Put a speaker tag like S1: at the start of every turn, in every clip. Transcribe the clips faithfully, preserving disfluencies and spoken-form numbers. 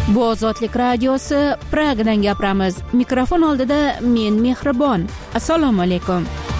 S1: Bu Ozodlik radiosi, Pragadan gapiramiz. Mikrofon oldida men Mehribon. Assalomu alaykum.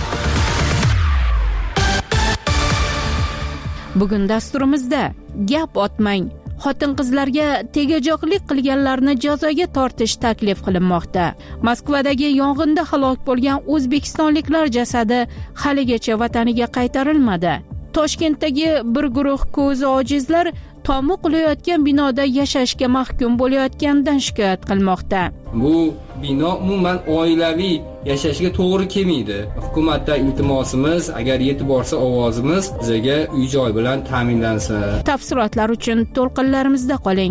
S1: Bugun dasturimizda gap otmang. Xotin-qizlarga tegajoqlik qilganlarni jazoga tortish taklif qilinmoqda. Moskvadagi yong'inda halok bo'lgan o'zbekistonliklar jasadi haligacha vataniga qaytarilmadi. Toshkentdagi bir guruh ko'zi ojizlar tomu qilayotgan binoda yashashga mahkum bo'layotganidan shikoyat qilmoqda.
S2: Bu bino umuman oilaviy yashashga to'g'ri kelmaydi. Hukumatdan iltimosimiz, agar yetib borsa ovozimiz, bizga uy-joy bilan ta'minlansin.
S1: Tafsilotlar uchun to'lqinlarimizda qoling.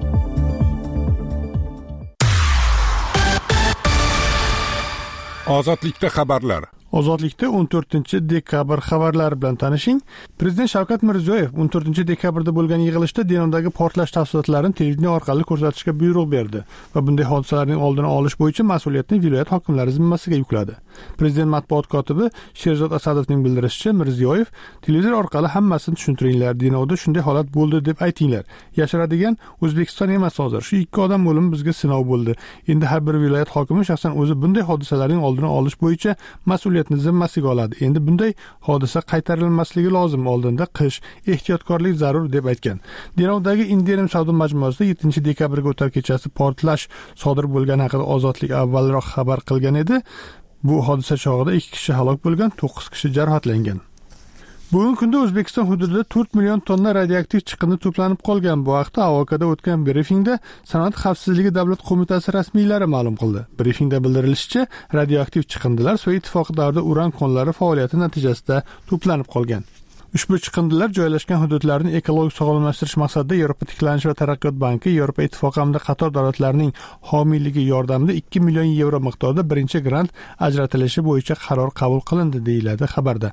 S3: Ozodlikda xabarlar. Ozodlikda o'n to'rtinchi dekabr xabarlari bilan tanishing. Prezident Shavkat Mirziyoyev o'n to'rtinchi dekabrda bo'lgan yig'ilishda Denovdagi portlash tafsilotlarini televideniya orqali ko'rsatishga buyruq berdi va bunday hodisalarning oldini olish bo'yicha mas'uliyatni viloyat hokimlari zimmasiga yukladi. Prezident matbuot kotibi Sherzod Asadovning bildirishicha, Mirziyoyev televizor orqali hammasini tushuntiringlar, Denovda shunday holat bo'ldi deb aytinglar. Yashiradigan O'zbekiston emas hozir. Shu ikki odam o'limi bizga sinov bo'ldi. Endi har bir viloyat hokimi shaxsan o'zi bunday hodisalarning oldini olish bo'yicha mas'uliyat zimmasiga oladi. Endi bunday hodisa qaytarilmasligi lozim. Oldinda qish, ehtiyotkorlik zarur deb aytgan. Denovdagi Indian savdo majmuasida yettinchi dekabrga o'tar kechasi portlash sodir bo'lgani haqida Ozodlik avvalroq xabar qilgan edi. Bu hodisa chog'ida ikki kishi halok bo'lgan, to'qqiz kishi jarohatlangan. Bugungi kunda O'zbekiston hududida to'rt million tonna radioaktiv chiqindi to'planib qolgan. Bu haqda A O K'da o'tgan brifingda Sanoat xavfsizligi davlat qo'mitasi rasmiylari ma'lum qildi. Brifingda bildirilishicha, radioaktiv chiqindilar Sovet ittifoqi davrida uran konlari faoliyati natijasida to'planib qolgan. Ushbu chiqindilar joylashgan hududlarni ekologik sog'lomlashtirish maqsadida Yevropa tiklanish va taraqqiyot banki, Yevropa ittifoqi hamda qator davlatlarning homiyligi yordamida ikki million yevro miqdorida birinchi grant ajratilishi bo'yicha qaror qabul qilindi, deyiladi xabarda.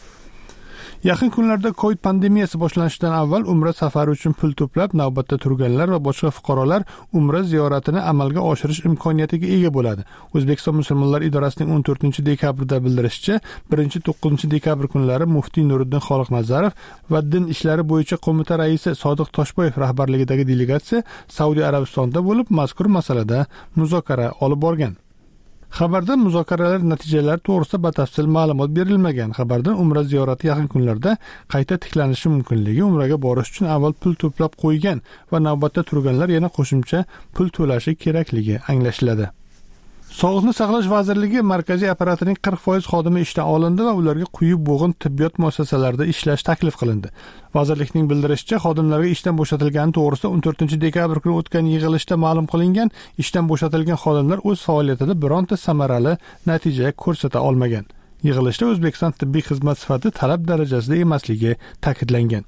S3: Yaqin kunlarda Covid pandemiyasi boshlanishidan avval Umra safari uchun pul to'plab navbatda turganlar va boshqa fuqarolar Umra ziyoratini amalga oshirish imkoniyatiga ega bo'ladi. O'zbekiston musulmonlar idorasining o'n to'rtinchi dekabrda bildirishicha, birinchi to'qqizinchi dekabr kunlari muftiy Nuriddin Xoliqnazarov va din ishlari bo'yicha qo'mita raisi Sodiq Toshboyev rahbarligidagi delegatsiya Saudiya Arabistonida bo'lib, mazkur masalada muzokara olib borgan. Xabarda muzokaralar natijalari to'g'risida batafsil ma'lumot berilmagan. Xabarda Umra ziyorati yaqin kunlarda qayta tiklanishi mumkinligi, Umraga borish uchun avval pul to'plab qo'ygan va navbatda turganlar yana qo'shimcha pul to'lashi kerakligi anglashiladi. Sog'liqni saqlash vazirligi markaziy apparatining qirq foiz xodimi ishdan olindi va ularga quyi bo'g'in tibbiyot muassasalarida ishlash taklif qilindi. Vazirlikning bildirishicha, xodimlarga ishdan bo'shatilgani to'g'risida o'n to'rtinchi dekabr kuni o'tgan yig'ilishda ma'lum qilingan. Ishdan bo'shatilgan xodimlar o'z faoliyatida bironta samarali natija ko'rsata olmagan. Yig'ilishda O'zbekiston tibbiy xizmat sifati talab darajasida emasligi ta'kidlangan.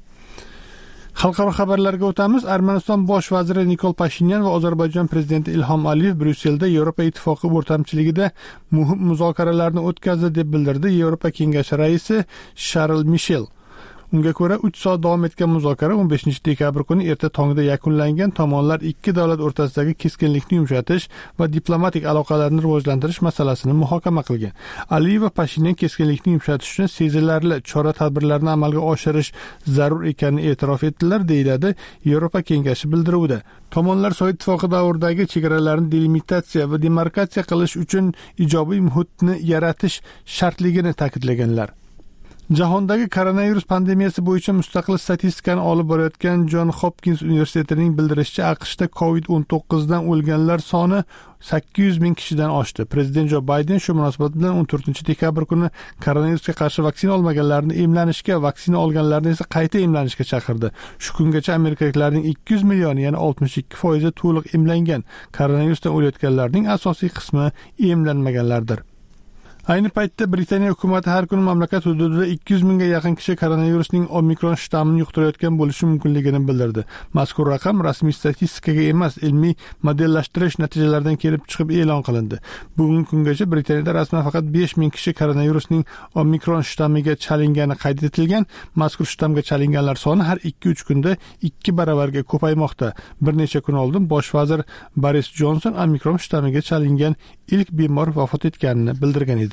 S3: Xalqaro xabarlarga o'tamiz. Armaniston bosh vaziri Nikol Pashinyan va Ozarbayjon prezidenti Ilhom Aliyev Bryusselda Yevropa ittifoqi o'rtamchiligida muhim muzokaralarni o'tkazdi deb bildirdi Yevropa kengashi raisi Charles Michel. Unga ko'ra uch soat davom etgan muzokara o'n beshinchi dekabr kuni erta tongda yakunlangan. Tomonlar ikki davlat o'rtasidagi keskinlikni yumshatish va diplomatik aloqalarni rivojlantirish masalasini muhokama qilgan. Aliyev va Pashinyan keskinlikni yumshatish uchun sezilarli chora-tadbirlarni amalga oshirish zarur ekanini e'tirof etdilar, deyiladi Yevropa kengashi bildiruvida. Tomonlar Sovet ittifoqi davridagi chegaralarni delimitatsiya va demarkatsiya qilish uchun ijobiy muhitni yaratish shartligini ta'kidlaganlar. Jahondagi koronavirus pandemiyasi bo'yicha mustaqil statistikani olib borayotgan John Hopkins universitetining bildirishicha, AQShda Covid o'n to'qqiz dan o'lganlar soni sakkiz yuz ming kishidan oshdi. Prezident Jo Bayden shu munosabat bilan o'n to'rtinchi dekabr kuni koronavirusga qarshi vaksina olmaganlarni emlanishga, vaksina olganlarni esa qayta emlanishga chaqirdi. Shu kungacha amerikaliklarning ikki yuz millioni, ya'ni oltmish ikki foizi to'liq emlangan. Koronavirusdan o'layotganlarning asosiy qismi emlanmaganlardir. Ayni paytda Britaniya hukumati har kuni mamlakat hududida ikki yuz mingga yaqin kishi koronavirusning Omikron shtammini yuqtirayotgan bo'lishi mumkinligini bildirdi. Mazkur raqam rasmiy statistikaga emas, ilmiy modellashtirish natijalaridan kelib chiqib e'lon qilindi. Bugungi kungacha Britaniyada rasman faqat besh ming kishi koronavirusning Omikron shtammiga chalingani qayd etilgan. Mazkur shtammga chalinganlar soni har ikki uch kunda ikki baravarga ko'paymoqda. Bir necha kun oldin bosh vazir Boris Johnson Omikron shtammiga chalingan ilk bemor vafot etganini bildirgan edi.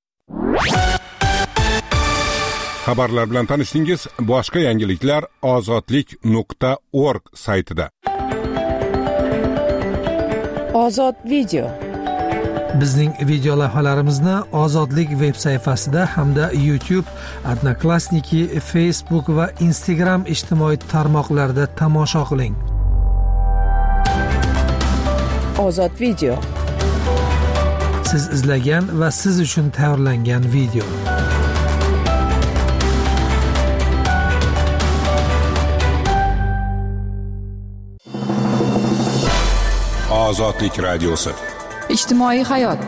S4: Xabarlar bilan tanishdingiz. Boshqa yangiliklar ozodlik nuqta org saytida.
S5: Ozod video.
S6: Bizning video lavhalarimizni Ozodlik veb sayfasida hamda YouTube, Odnoklassniki, Facebook va Instagram ijtimoiy tarmoqlarida tomosha qiling.
S5: Ozod video.
S6: Siz izlagan va siz uchun tayyorlangan video.
S4: Ozodlik radiosi.
S7: Ijtimoiy hayot.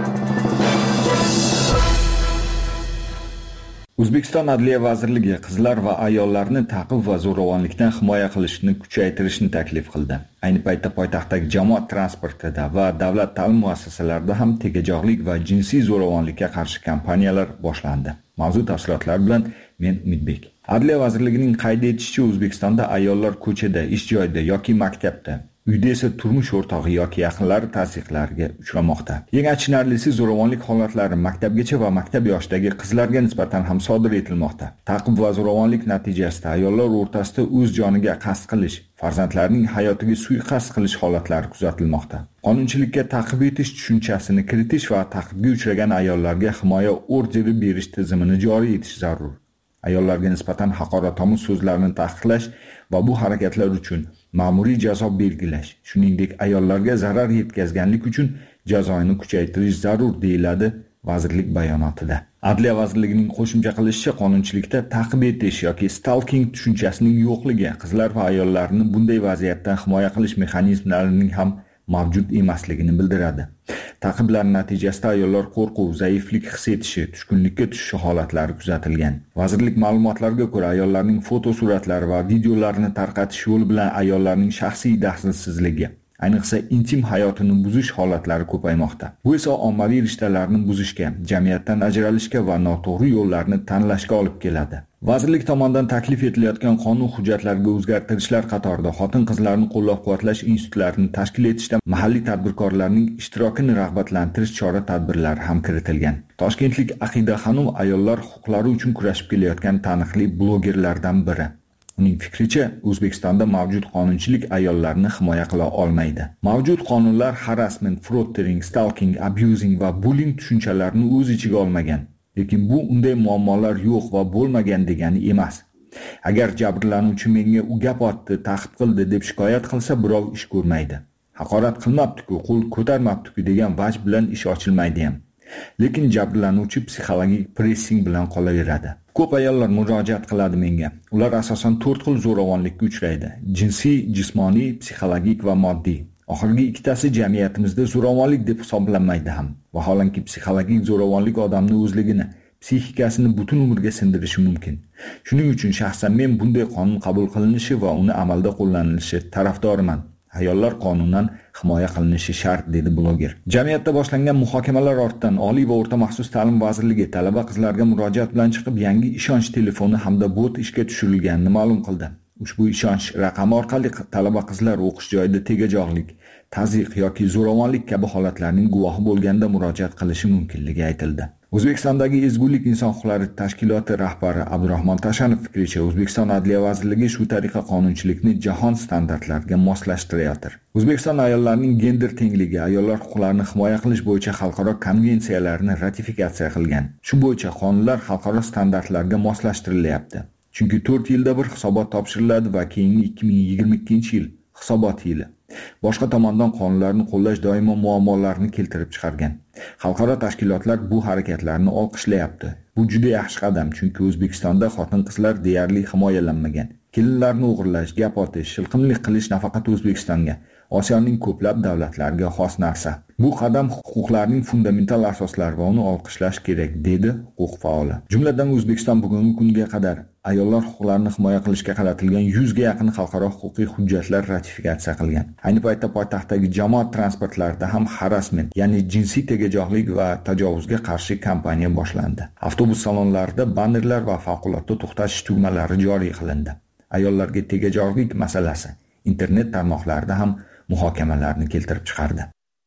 S8: O'zbekiston Adliya vazirligi qizlar va ayollarni ta'qib va zo'ravonlikdan himoya qilishni kuchaytirishni taklif qildi. Ayni paytda poytaxtdagi jamoat transportida va davlat ta'lim muassasalarida ham tegajog'lik va jinsiy zo'ravonlikka qarshi kampaniyalar boshlandi. Mavzu tafsilotlari bilan men Umidbek. Adliya vazirligining qayd etishicha, O'zbekistonda ayollar ko'chada, ish joyida yoki maktabda, uyda esa turmush o'rtog'i yoki yaqinlari tazyiqlariga uchramoqda. Eng achinarlisi, zo'ravonlik holatlari maktabgacha va maktab yoshidagi qizlarga nisbatan ham sodir etilmoqda. Ta'qib va zo'ravonlik natijasida ayollar o'rtasida o'z joniga qasd qilish, farzandlarining hayotiga suiqasd qilish holatlari kuzatilmoqda. Qonunchilikka ta'qib etish tushunchasini kiritish va ta'qibga uchragan ayollarga himoya orderi berish tizimini joriy etish zarur. Ayollarga nisbatan haqoratomuz so'zlarni taqiqlash va bu harakatlar uchun ma'muriy jazo belgilash, shuningdek ayollarga zarar yetkazganlik uchun jazoni kuchaytirish zarur, deyiladi vazirlik bayonotida. Adliya vazirligining qo'shimcha qilishicha, qonunchilikda ta'qib etish yoki stalking tushunchasining yo'qligi qizlar va ayollarni bunday vaziyatdan himoya qilish mexanizmlarining ham mavjud emasligini bildiradi. Ta'qiblar natijasida ayollar qo'rquv, zaiflik his etishi, tushkunlikka tushishi holatlari kuzatilgan. Vazirlik ma'lumotlariga ko'ra, ayollarning foto suratlari va videolarini tarqatish yo'li bilan ayollarning shaxsiy daxlsizligi, ayniqsa intim hayotini buzish holatlari ko'paymoqda. Bu esa ommaviy rishtalarni buzishga, jamiyatdan ajralishga va noto'g'ri yo'llarni tanlashga olib keladi. Vazirlik tomonidan taklif etilayotgan qonun hujjatlariga o'zgartirishlar qatorida xotin-qizlarni qo'llab-quvvatlash institutlarini tashkil etishda mahalliy tadbirkorlarning ishtirokini rag'batlantirish chora-tadbirlari ham kiritilgan. Toshkentlik Aqida Xanum ayollar huquqlari uchun kurashib kelayotgan taniqli blogerlardan biri. Uning fikricha, O'zbekistonda mavjud qonunchilik ayollarni himoya qila olmaydi. Mavjud qonunlar harassment, frottering, stalking, abusing va bullying tushunchalarini o'z ichiga olmagan. Lekin bu unday muammolar yo'q va bo'lmagan degani emas. Agar jabrlanuvchi menga u gap otdi, ta'qib qildi deb shikoyat qilsa, birov ish ko'rmaydi. Haqorat qilmabdi-ku, qo'l ko'tarmabdi-ku degan vaj bilan ish ochilmaydi ham. Lekin jabrlanuvchi psixologik pressing bilan qolaveradi. Ko'p ayollar murojaat qiladi menga. Ular asosan to'rt xil zo'ravonlikka uchraydi: jinsiy, jismoniy, psixologik va moddiy. Oxirgi ikkitasi jamiyatimizda zo'ravonlik deb hisoblanmaydi ham. Vaholanki psixologik zo'ravonlik odamni o'zligini, psixikasini butun umrga sindirishi mumkin. Shuning uchun shaxsan men bunday qonun qabul qilinishi va uni amalda qo'llanilishi tarafdoriman. Ayollar qonundan himoya qilinishi shart, dedi bloger. Jamiyatda boshlangan muhokamalar ortidan Oliy va o'rta maxsus ta'lim vazirligi talaba qizlarga murojaat bilan chiqib, yangi ishonch telefoni hamda bot ishga tushirilganini ma'lum qildi. Ushbu ishonch raqami orqali talaba qizlar o'qish joyida tegajog'lik, tazyiq yoki zo'ravonlik kabi holatlarning guvohi bo'lganda murojaat qilishi mumkinligi aytildi. O'zbekistondagi Ezgulik inson huquqlari tashkiloti rahbari Abdurahmon Tashanov fikricha, O'zbekiston Adliya vazirligi shu tariqa qonunchilikni jahon standartlariga moslashtirayotir. O'zbekiston ayollarining gender tengligi, ayollar huquqlarini himoya qilish bo'yicha xalqaro konvensiyalarni ratifikatsiya qilgan. Shu bo'yicha qonunlar xalqaro standartlarga moslashtirilyapti. Chunki to'rt yilda bir hisobot topshiriladi va keyingi ikki ming yigirma ikkinchi yil hisobot yili. Boshqa tomondan qonunlarni qo'llash doimo muammolarni keltirib chiqargan. Xalqaro tashkilotlar bu harakatlarni olqishlayapti. Bu juda yaxshi qadam, chunki O'zbekistonda xotin-qizlar deyarli himoyalanmagan. Kelinlarni o'g'irlash, gap otish, shilqimlik qilish nafaqat O'zbekistonga, Osiyoning ko'plab davlatlariga xos narsa. Bu qadam huquqlarning fundamental asoslari va uni olqishlash kerak, dedi huquq faoli. Jumladan O'zbekiston bugungi kunga qadar ayollar huquqlarini himoya qilishga qaratilgan yuz ga yaqin xalqaro huquqiy hujjatlar ratifikatsiya qilgan. Ayni paytda poytaxtdagi jamoat transportlarida ham harassment, ya'ni jinsiy tegajog'lik va tajovuzga qarshi kampaniya boshlandi. Avtobus salonlarida bannerlar va favqulodda to'xtash tugmalari joriy qilindi. Ayollarga tegajog'lik masalasi internet tarmoqlarida ham muhokamalarni keltirib chiqardi.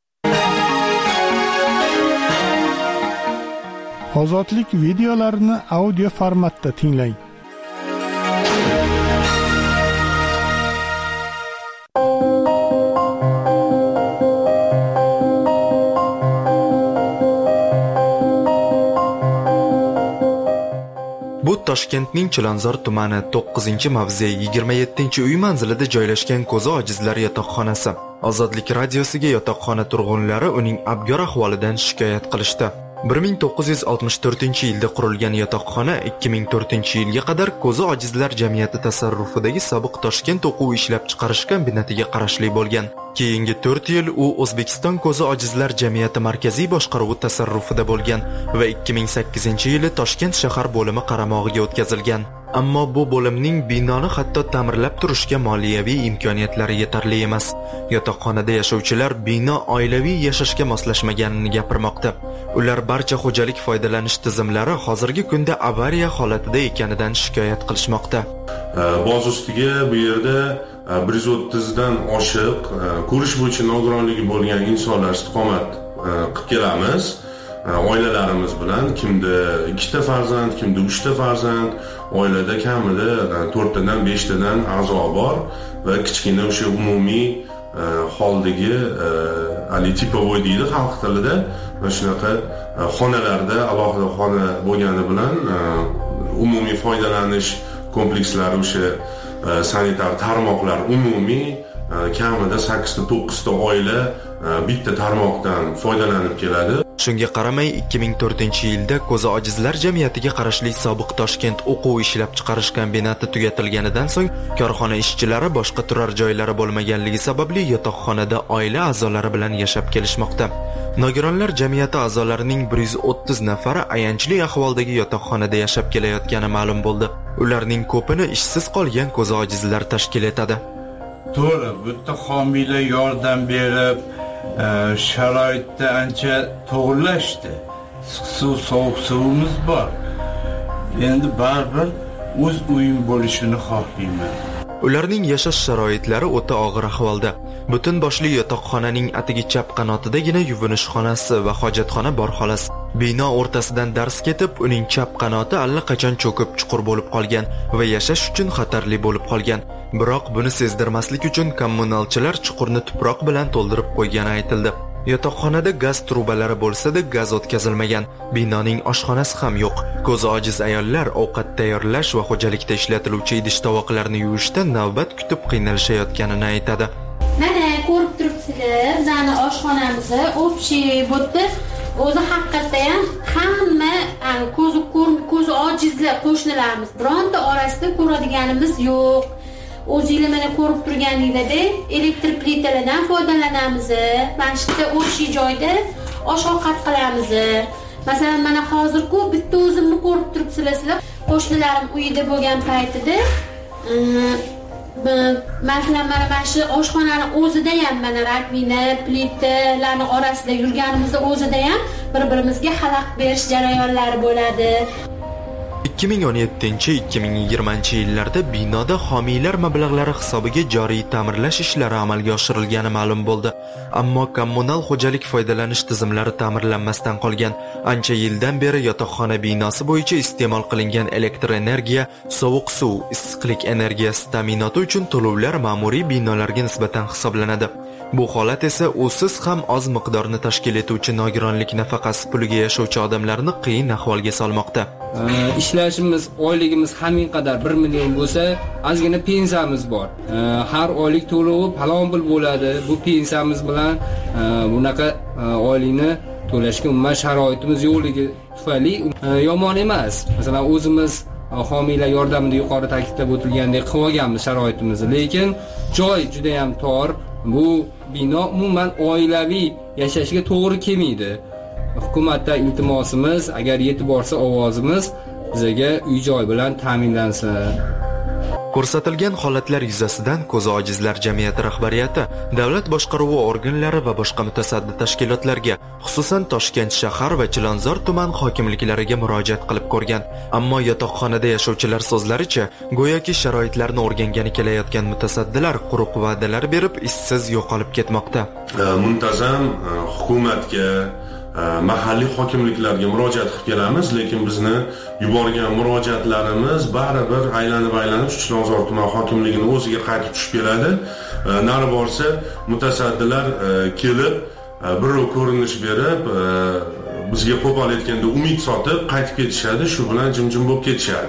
S3: Ozodlik videolarini audio formatda tinglang.
S9: Toshkentning Chilonzor tumani to'qqizinchi mavze yigirma yettinchi uy manzilida joylashgan ko'zi ojizlar yotoqxonasi. Ozodlik radiosiga yotoqxona turg'unlari uning abgor ahvolidan shikoyat qilishdi. bir ming to'qqiz yuz oltmish to'rtinchi yilda qurilgan yotoqxona ikki ming to'rtinchi yilga qadar ko'zi ojizlar jamiyati tasarrufidagi sobiq Toshkent o'quv ishlab chiqarish kombinatiga qarashli bo'lgan. Keyingi to'rt yil u O'zbekiston ko'zi ojizlar jamiyati markaziy boshqaruvi tasarrufida bo'lgan va ikki ming sakkizinchi yili Toshkent shahar bo'limi qaramog'iga o'tkazilgan. Ammo bu bo'limning binoni hatto ta'mirlab turishga moliyaviy imkoniyatlari yetarli emas. Yotoqxonada yashovchilar bino oilaviy yashashga moslashmaganini gapirmoqda. Ular barcha xo'jalik foydalanish tizimlari hozirgi kunda avariya holatida ekanidan shikoyat qilishmoqda.
S10: Boz ustiga bu yerda bir yuz o'ttizdan oshiq ko'rish bo'yicha nogironligi bo'lgan insonlar istiqomat qilib kelamiz. Oilalarimiz bilan kimda ikkita farzand, kimda uchta farzand, oilada kamida to'rttadan beshtadan a'zo bor va kichkina o'sha umumiy holdagi ali tipovoy deydi xalq tilida, va shunaqa xonalarda alohida xona bo'lgani bilan umumiy foydalanish komplekslari o'sha sanitar tarmoqlar umumiy kamida sakkizta to'qqizta oila bitta tarmoqdan foydalanib keladi.
S9: Shunga qaramay ikki ming to'rtinchi yilda ko'zi ojizlar jamiyatiga qarashli sobiq Toshkent o'quv ishlab chiqarish kombinati tugatilganidan so'ng korxona ishchilari boshqa turar joylari bo'lmaganligi sababli yotoqxonada oila a'zolari bilan yashab kelishmoqda. Nogironlar jamiyati a'zolarining bir yuz o'ttiz nafari ayanchli ahvoldagi yotoqxonada yashab kelayotgani ma'lum bo'ldi. Ularning ko'pini ishsiz qolgan ko'zi ojizlar tashkil etadi.
S11: To'g'ri, bu yerda homiylar yordam berib, sharoitda ancha to'g'rilashdi. Suv, sovuq suvimiz bor. Endi baribir o'z uyim bo'lishini xohlayman.
S9: Ularning yashash sharoitlari o'ta og'ir ahvolda. Butun boshli yotoqxonaning atigi chap qanotidagina yuvinish xonasi va hojatxona bor xolos. Bino o'rtasidan dars ketib, uning chap qanoti allaqachon cho'kib chuqur bo'lib qolgan va yashash uchun xatarli bo'lib qolgan. Biroq buni sezdirmaslik uchun kommunalchilar chuqurni tuproq bilan to'ldirib qo'ygani aytildi. Yotoqxonada gaz trubalari bo'lsa-da, gaz o'tkazilmagan. Binoning oshxonasi ham yo'q. Ko'zi ojiz ayollar ovqat tayyorlash va xo'jalikda ishlatiluvchi idish-tovoqlarni yuvishda navbat kutib qiynalishayotganini aytadi.
S12: Mana ko'rib turibsizlar, bizning oshxonamizni общий bo'tdi. O'zi haqiqatda ham hamma ko'zi ko'zi ojizlar qo'shnilarimiz bironta orasida ko'radiganimiz yo'q. O'zingizlar mana ko'rib turganingizda elektr plitalardan foydalanamiz. Mana shu o'sha joyda osh-ovqat qilamiz. Masalan, mana hozir-ku bitta o'zimni ko'rib turibsizlar. Qo'shnilarim uyida bo'lgan paytida masalan mana mana shu oshxonaning o'zida ham mana rakvina, plitalarning orasida yurganimizda o'zida ham bir-birimizga xalaqit berish jarayonlari bo'ladi.
S9: ikki ming o'n yettinchi ikki ming yigirmanchi yillarda binoda homiylar mablag'lari hisobiga joriy ta'mirlash ishlari amalga oshirilgani ma'lum bo'ldi. Ammo kommunal xo'jalik foydalanish tizimlari ta'mirlanmasdan qolgan. Ancha yildan beri yotoqxona binosi bo'yicha iste'mol qilingan elektr energiya, sovuq suv, issiqlik energiyasi ta'minoti uchun to'lovlar ma'muriy binolarga nisbatan hisoblanadi. Bu holat esa usiz ham oz miqdorni tashkil etuvchi nogironlik nafaqasi puliga yashovchi odamlarni qiyin ahvolga solmoqda.
S2: Ishlashimiz, oyligimiz hamma qadar bir million bo'lsa, ozgina pensiyamiz bor. Har oylik to'lovi falon pul bo'ladi. Bu pensiyamiz bilan bunaqa oylikni to'lashga umuman sharoitimiz yo'qligi tufayli yomon emas. Masalan, o'zimiz homiylar yordamida yuqori ta'kidlab o'tilgandek qilib olganmiz sharoitimizni, lekin joy juda ham tor. Bu bino umuman oilaviy yashashga to'g'ri kelmaydi. Hukumatdan iltimosimiz, agar yetib borsa ovozimiz, bizga uy-joy bilan ta'minlansin.
S9: Ko'rsatilgan holatlar yuzasidan ko'zi ojizlar jamiyati rahbariyati davlat boshqaruvi organlari va boshqa mutasaddi tashkilotlarga, xususan Toshkent shahar va Chilonzor tuman hokimliklariga murojaat qilib ko'rgan. Ammo yotoqxonada yashovchilar so'zlaricha, go'yoki sharoitlarni o'rgangani kelayotgan mutasaddilar quruq va'dalar berib, ishsiz yo'qolib ketmoqda.
S10: Muntazam hukumatga, mahalliy hokimliklarga murojaat qilib kelamiz, lekin bizni yuborgan murojaatlarimiz baribir aylanib-aylanib Chilonzor tuman hokimligining o'ziga qaytib tushib keladi. Nari borsa mutasaddilar kelib, birov ko'rinish berib, bizga qo'pol aytganda umid sotib qaytib ketishadi, shu bilan jim-jim bo'lib ketishadi.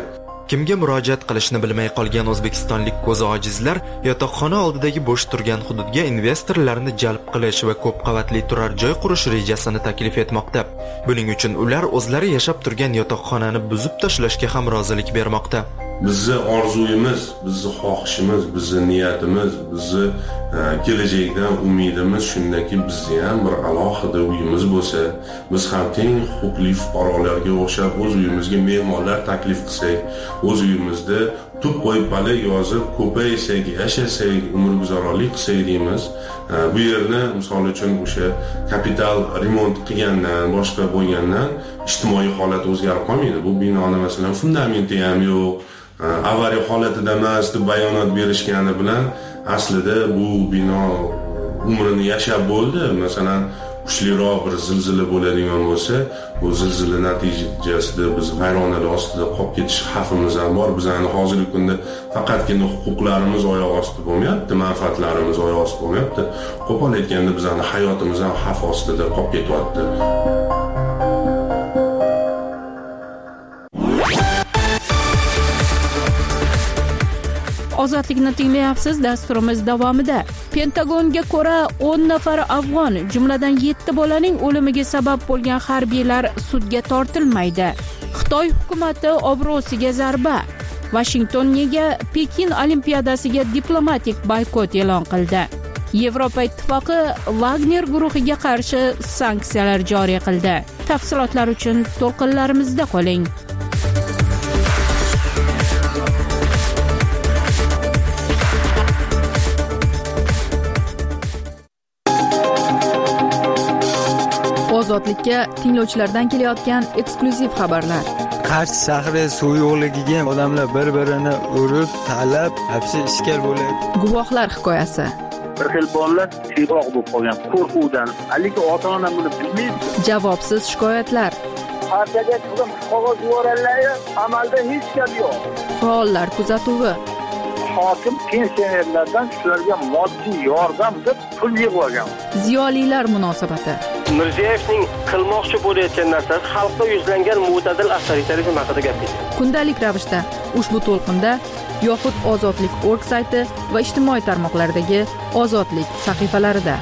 S9: Kimga murojaat qilishni bilmay qolgan o'zbekistonlik ko'zi ojizlar yotoqxona oldidagi bo'sh turgan hududga investorlarni jalb qilish va ko'p qavatli turar joy qurish rejasini taklif etmoqda. Buning uchun ular o'zlari yashab turgan yotoqxonani buzib tashlashga ham rozilik bermoqda.
S10: Bizni orzuyimiz, bizni xohishimiz, bizni niyatimiz, bizni kelajakdan umidimiz shundaki bizda ham bir alohida uyimiz bo'lsa, biz ham teng huquqli fuqarolarga o'xshab o'z uyimizga mehmonlar taklif qilsak, o'z uyimizda tub qo'yib baliq yozib ko'paysak, yashasak, umrguzaronlik qilsak deymiz. Bu yerni misol uchun o'sha kapital remont qilgandan, boshqa bo'lgandan ijtimoiy holat o'zgarib qolmaydi. Bu binoni masalan fundamenti ham yo'q, avariya holatida emas deb bayonot berishgani bilan aslida bu bino umrini yashab bo'ldi. Masalan, kuchliroq bir zilzila bo'ladigan bo'lsa, bu zilzila natijasida biz vayronalar ostida qolib ketish xavfimiz ham bor. Bizning hozirgi kunda faqatgina huquqlarimiz oyoq ostida bo'lmayapti, manfaatlarimiz oyoq ostida bo'lmayapti. Qo'pol aytganda bizning hayotimiz ham xavf ostida qolib ketyapti.
S1: Ozodlikni tinglayapsiz. Dasturimiz davomida Pentagonga ko'ra o'n nafar afg'on, jumladan yetti bolaning o'limiga sabab bo'lgan harbiylar sudga tortilmaydi. Xitoy hukumatı obro'siga zarba. Washington nega Pekin olimpiadasiga diplomatik boykot e'lon qildi? Yevropa ittifoqi Wagner guruhiga qarshi sanksiyalar joriy qildi. Tafsilotlar uchun to'lqinlarimizda qoling.
S7: Ozodlikka tinglovchilardan kelayotgan eksklyuziv xabarlar.
S13: Qarshi shahri suv yo'qligiga odamlar bir-birini urib, talab, hapsi ishkal bo'ladi.
S7: Guvohlar hikoyasi.
S14: Bir xil bolalar chiroq bo'lib qolgan qo'rquvdan, lekin ota-ona buni bilmaydi.
S7: Javobsiz shikoyatlar.
S14: Partiyaga chiqib qog'oz yuborganlar, amalda hech gap yo'q.
S7: Faollar kuzatuvi.
S14: Hokim pensionerlardan shularga moddiy yordam deb pul yig'ib olgan.
S7: Ziyolilar munosabati.
S15: Mirziyoyevning qilmoqchi bo'layotgan narsasi xalqqa yuzlangan mo'tadil avtoritarizm haqida gapirdi.
S7: Kundalik ravishda ushbu to'lqinda yoxud ozodlik org sayti va ijtimoiy tarmoqlardagi ozodlik sahifalarida.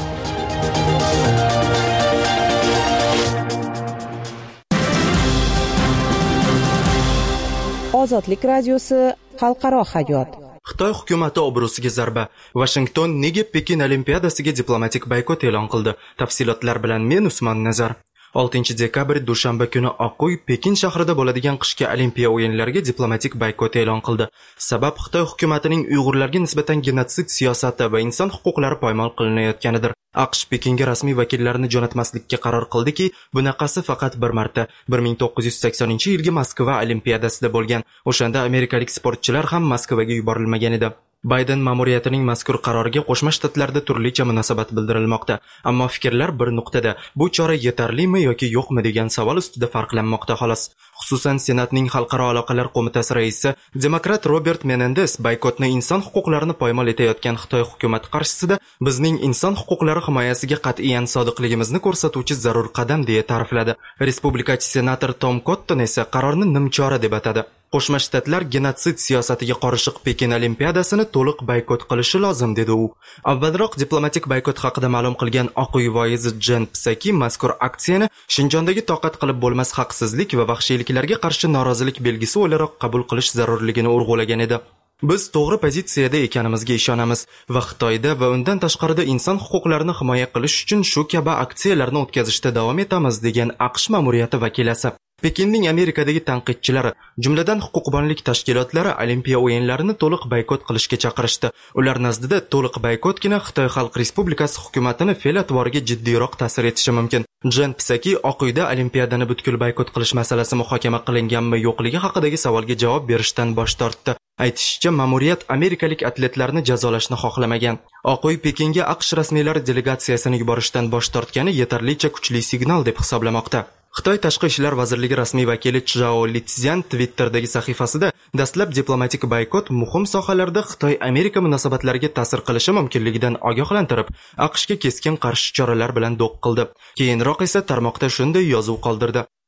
S5: Ozodlik radiosi xalqaro hayot.
S9: Xitoy hukumati obro'siga zarba. Washington nega Pekin olimpiadasiga diplomatik boykot e'lon qildi? Tafsilotlar bilan men Usmon Nazar. oltinchi dekabr dushanba kuni Oq uy Pekin shahrida bo'ladigan qishki olimpiya o'yinlariga diplomatik boykot e'lon qildi. Sabab Xitoy hukumatining Uyg'urlarga nisbatan genotsid siyosati va inson huquqlari poymol qilinayotganidir. AQSh Pekinga rasmiy vakillarini jo'natmaslikka qaror qildiki, bunaqasi faqat bir marta bir ming to'qqiz yuz saksoninchi yilgi Moskva olimpiadasida bo'lgan. O'shanda amerikalik sportchilar ham Moskvaga yuborilmagan edi. Bayden ma'muriyatining mazkur qaroriga Qo'shma Shtatlarda turlicha munosabat bildirilmoqda, ammo fikrlar bir nuqtada: bu chora yetarlimi yoki yo'qmi degan savol ustida farqlanmoqda xolos. Xususan, Senatning Xalqaro aloqalar qo'mitasi raisi demokrat Robert Menendez boykotni inson huquqlarini poymol etayotgan Xitoy hukumati qarshisida bizning inson huquqlari himoyasiga qat'iyan sodiqligimizni ko'rsatuvchi zarur qadam deya ta'rifladi. Respublikachi senator Tom Cotton esa qarorni nimchora deb atadi. Qo'shma Shtatlar genotsid siyosatiga qorishiq Pekin olimpiadasini to'liq boykot qilishi lozim dedi u. Avvalroq diplomatik boykot haqida ma'lum qilgan Oq uy voizi Jen Psaki mazkur aksiyani Shinjondagi toqat qilib bo'lmas haqsizlik va vahshiyliklarga qarshi norozilik belgisi o'laroq qabul qilish zarurligini urg'ulagan edi. Biz to'g'ri pozitsiyada ekanimizga ishonamiz va Xitoyda va undan tashqarida inson huquqlarini himoya qilish uchun shu kabi aksiyalarni o'tkazishda davom etamiz degan AQSh ma'muriyati vakilasi. Pekinning Amerikadagi tanqidchilari, jumladan huquqbonlik tashkilotlari olimpiya o'yinlarini to'liq boykot qilishga chaqirishdi. Ular nazdida to'liq boykotgina Xitoy Xalq Respublikasi hukumatini fe'l-atvoriga jiddiyroq ta'sir etishi mumkin. Jen Psaki Oq uyda olimpiadani butkul boykot qilish masalasi muhokama qilinganmi yo'qligi haqidagi savolga javob berishdan bosh tortdi. Aytishicha, ma'muriyat amerikalik atletlarni jazolashni xohlamagan. Oq uy Pekinga AQSh rasmiylari delegatsiyasini yuborishdan bosh tortgani yetarlicha kuchli signal deb hisoblamoqda. Xitoy Tashqi ishlar vazirligi rasmiy vakili Chjao Litzyan Twitter'dagi sahifasida dastlab diplomatik boykot muhim sohalarda Xitoy-Amerika munosabatlariga ta'sir qilishi mumkinligidan ogohlantirib, AQShga keskin qarshi choralar bilan do'q qildi. Keyinroq esa tarmoqda shunday yozuv qoldirdi: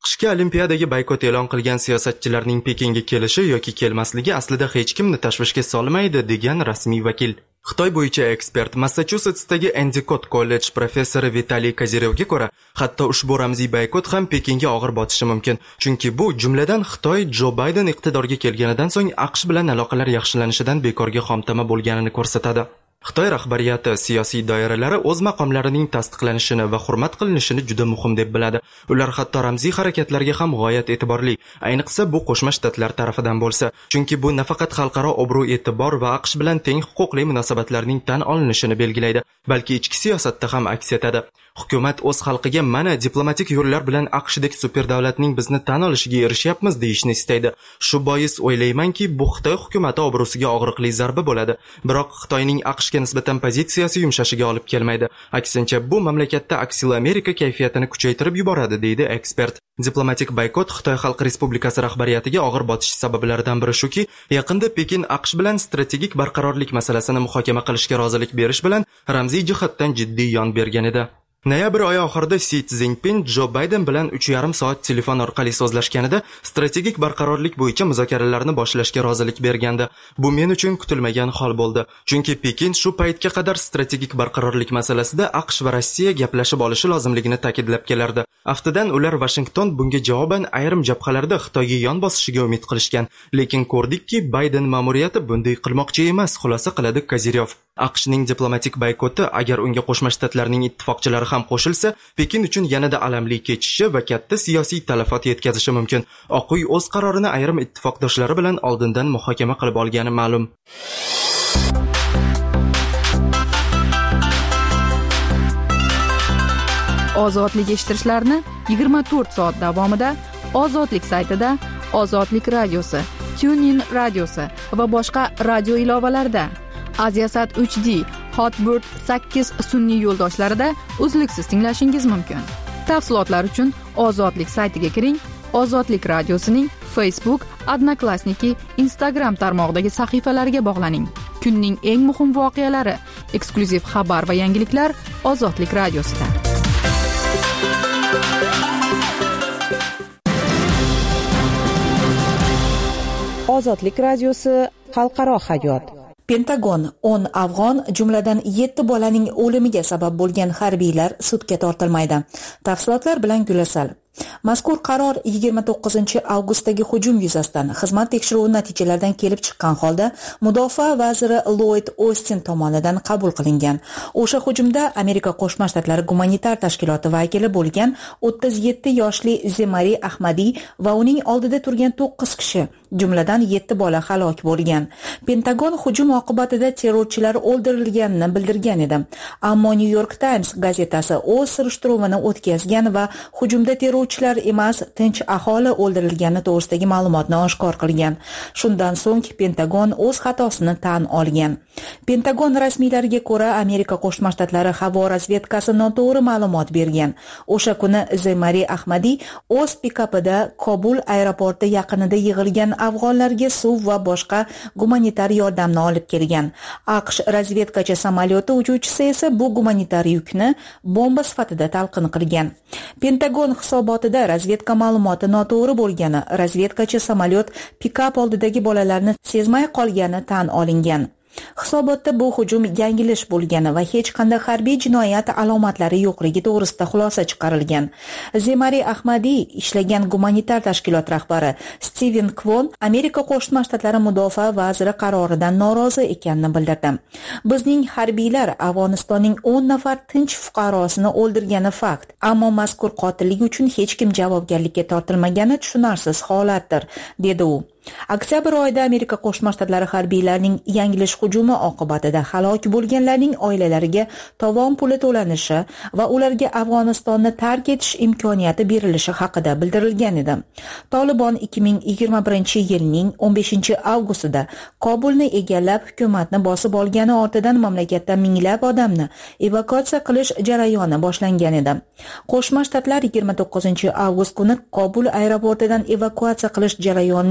S9: Qishki Olimpiadaga boykot e'lon qilgan siyosatchilarning Pekinga kelishi yoki kelmasligi aslida hech kimni tashvishga solmaydi, degan rasmiy vakil. Xitoy bo'yicha ekspert Massachusetsdagi Endicott kollej professori Vitaliy Kozirevga ko'ra, hatto ushbu ramziy boykot ham Pekinga og'ir botishi mumkin. Chunki bu jumladan Xitoy Jo Bayden iqtidorga kelganidan so'ng AQSh bilan aloqalar yaxshilanishidan bekorga xomtama bo'lganini ko'rsatadi. Xitoy rahbariyati siyosiy doiralari o'z maqomlarining tasdiqlanishini va hurmat qilinishini juda muhim deb biladi. Ular hatto ramziy harakatlarga ham g'oyat e'tiborli, ayniqsa bu Qo'shma Shtatlar tarafidan bo'lsa, chunki bu nafaqat xalqaro obro' e'tibor va AQSh bilan teng huquqli munosabatlarning tan olinishini belgilaydi, balki ichki siyosatda ham aks etadi. Hukumat o'z xalqiga mana diplomatik yo'llar bilan AQShdek super davlatning bizni tan olishiga erishyapmiz deyishni istaydi. Shu bois o'ylaymanki, bu Xitoy hukumati obro'siga og'riqli zarba bo'ladi. Biroq Xitoyning AQShga nisbatan pozitsiyasi yumshashiga olib kelmaydi. Aksincha, bu mamlakatda aksil Amerika kayfiyatini kuchaytirib yuboradi, deydi ekspert. Diplomatik boykot Xitoy Xalq Respublikasi rahbariyatiga og'ir botish sabablaridan biri shuki, yaqinda Pekin AQSh bilan strategik barqarorlik masalasini muhokama qilishga rozilik berish bilan ramziy jihatdan jiddiy yon bergan edi. Noyabr oyi oxirida Si Szinpin Jo Bayden bilan uch yarim soat telefon orqali so'zlashganida strategik barqarorlik bo'yicha muzokaralarni boshlashga rozilik bergandi. Bu men uchun kutilmagan hol bo'ldi. Chunki Pekin shu paytga qadar strategik barqarorlik masalasida AQSh va Rossiya gaplashib olishi lozimligini ta'kidlab kelardi. Aftidan ular Washington bunga javoban ayrim jabhalarda Xitoyga yon bosishiga umid qilishgan, lekin ko'rdikki, Bayden ma'muriyati bunday qilmoqchi emas, xulosa qiladi Kozirov. AQShning diplomatik boykoti agar unga Qo'shma Shtatlarning ittifoqchilari ham qo'shilsa, Pekin uchun yanada alamli kechishi va katta siyosiy talafot yetkazishi mumkin. Oq uy o'z qarorini ayrim ittifoqdoshlari bilan oldindan muhokama qilib olgani ma'lum.
S7: Ozodlik eshittirishlarni yigirma to'rt soat davomida Ozodlik saytida, Ozodlik radiosi, TuneIn radiosi va boshqa radio ilovalarida, Aziasat uch D, Hotbird sakkiz sun'iy yo'ldoshlarida uzluksiz tinglashingiz mumkin. Tafsilotlar uchun Ozodlik saytiga kiring. Ozodlik radiosining Facebook, Odnoklassniki, Instagram tarmog'idagi sahifalariga bog'laning. Kunning eng muhim voqealari, eksklyuziv xabar va yangiliklar Ozodlik radiosida.
S5: Ozodlik radiosi xalqaro hayot.
S16: Pentagon o'n afg'on, jumladan yetti bolaning o'limiga sabab bo'lgan harbiylar sudga tortilmaydi. Tafsilotlar bilan Gulasal. Mazkur qaror yigirma to'qqizinchi avgustdagi hujum yuzasidan xizmat tekshiruvi natijalaridan kelib chiqqan holda Mudofaa vaziri Lloyd Ostin tomonidan qabul qilingan. O'sha hujumda Amerika Qo'shma Shtatlari gumanitar tashkiloti vakili bo'lgan o'ttiz yetti yoshli Zemari Ahmadi va uning oldida turgan to'qqiz kishi, jumladan yetti bola halok bo'lgan. Pentagon hujum oqibatida terrorchilar o'ldirilganini bildirgan edi. Ammo New York Times gazetasi o'z surishtiruvini o'tkazgan va hujumda terrorchilar emas, tinch aholi o'ldirilgani to'g'risidagi ma'lumotni oshkor qilgan. Shundan so'ng Pentagon o'z xatosini tan olgan. Pentagon rasmiylariga ko'ra, Amerika Qo'shma Shtatlari havo razvedkasi noto'g'ri ma'lumot bergan. O'sha kuni Zemari Ahmadi o'z pikapida Kobul aeroporti yaqinida yig'ilgan afg'onlarga suv va boshqa gumanitar yordamni olib kelgan. AQSh razvedkachi samolyoti uchuvchisi esa bu gumanitar yukni bomba sifatida talqin qilgan. Pentagon hisobotida razvedka ma'lumoti noto'g'ri bo'lgani, razvedkachi samolyot pikap oldidagi bolalarni sezmay qolgani tan olingan. Hisobotda bu hujum yangilish bo'lgani va hech qanday harbiy jinoyat alomatlari yo'qligi to'g'risida xulosa chiqarilgan. Zemari Ahmadi ishlagan gumanitar tashkilot rahbari Steven Kwon Amerika Qo'shma Shtatlari mudofaa vaziri qaroridan norozi ekanini bildirdi. Bizning harbiylar Afg'onistonning o'n nafar tinch fuqarosini o'ldirgani fakt, ammo mazkur qotillik uchun hech kim javobgarlikka tortilmagani tushunarsiz holatdir, dedi u. Oktyabr oyida Amerika Qo'shma Shtatlari harbiylarining yangilish hujumi oqibatida halok bo'lganlarning oilalariga tovon puli to'lanishi va ularga Afg'onistonni tark etish imkoniyati berilishi haqida bildirilgan edi. Tolibon ikki ming yigirma birinchi yilning o'n beshinchi avgustida Kobulni egallab hukumatni bosib olgani ortidan mamlakatda minglab odamni evakuatsiya qilish jarayoni boshlangan edi. Qo'shma Shtatlar yigirma to'qqizinchi avgust kuni Kobul aeroportidan evakuatsiya qilish jarayonining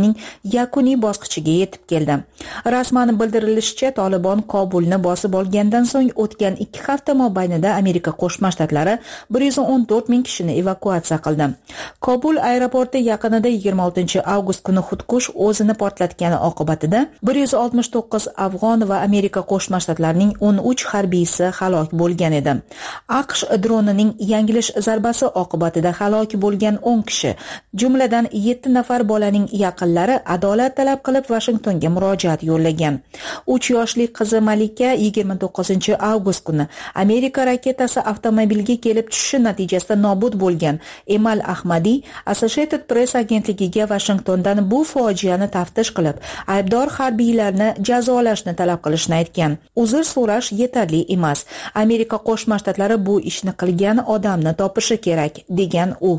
S16: yakuniy bosqichiga yetib keldi. Rasman bildirilishicha, Tolibon Kobulni bosib olgandan so'ng o'tgan ikki hafta mobaynida Amerika Qo'shma Shtatlari bir yuz o'n to'rt ming kishini evakuatsiya qildi. Kobul aeroporti yaqinida yigirma oltinchi avgust kuni xudkush o'zini portlatgani oqibatida bir yuz oltmish to'qqiz afg'on va Amerika Qo'shma Shtatlarining o'n uch harbiysi halok bo'lgan edi. AQSh dronining yanglish zarbasi oqibatida halok bo'lgan o'n kishi, jumladan yetti nafar bolaning yaqinlari adolat talab qilib Vashingtonga murojaat yo'llagan. uch yoshli qizi Malika yigirma to'qqizinchi avgust kuni Amerika raketasi avtomobilga kelib tushishi natijasida nobud bo'lgan. Emal Ahmadi Associated Press agentligiga Vashingtondan bu fojiani taftish qilib, aybdor harbiylarni jazolashni talab qilishni aytgan. Uzr so'rash yetarli emas. Amerika Qo'shma Shtatlari bu ishni qilgan odamni topishi kerak, degan u.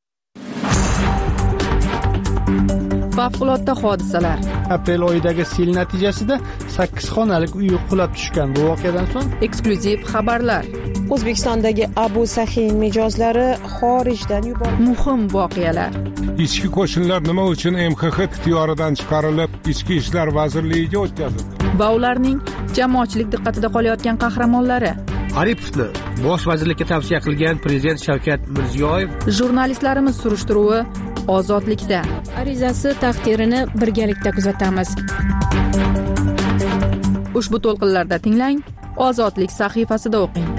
S7: Favqulodda hodisalar.
S3: Aprel oyidagi sel natijasida sakkiz xonalik uy qulab tushgan. Bu voqeadan so'ng
S7: eksklyuziv xabarlar.
S5: O'zbekistondagi Abu Sahin mijozlari xorijdan yuborildi.
S7: Muhim voqealar.
S4: Ichki qo'shinlar nima uchun M X X ixtiyoridan chiqarilib, Ichki ishlar vazirligiga o'tkazildi?
S7: Va ularning jamoatchilik diqqatida qolayotgan qahramonlari.
S17: Aripovni bosh vazirlikka tavsiya qilgan prezident Shavkat Mirziyoyev.
S7: Jurnalistlarimiz surishtiruvi Ozodlikda.
S1: Arizasi taqdirini birgalikda kuzatamiz.
S7: Ushbu to'lqinlarda tinglang, Ozodlik sahifasida o'qing.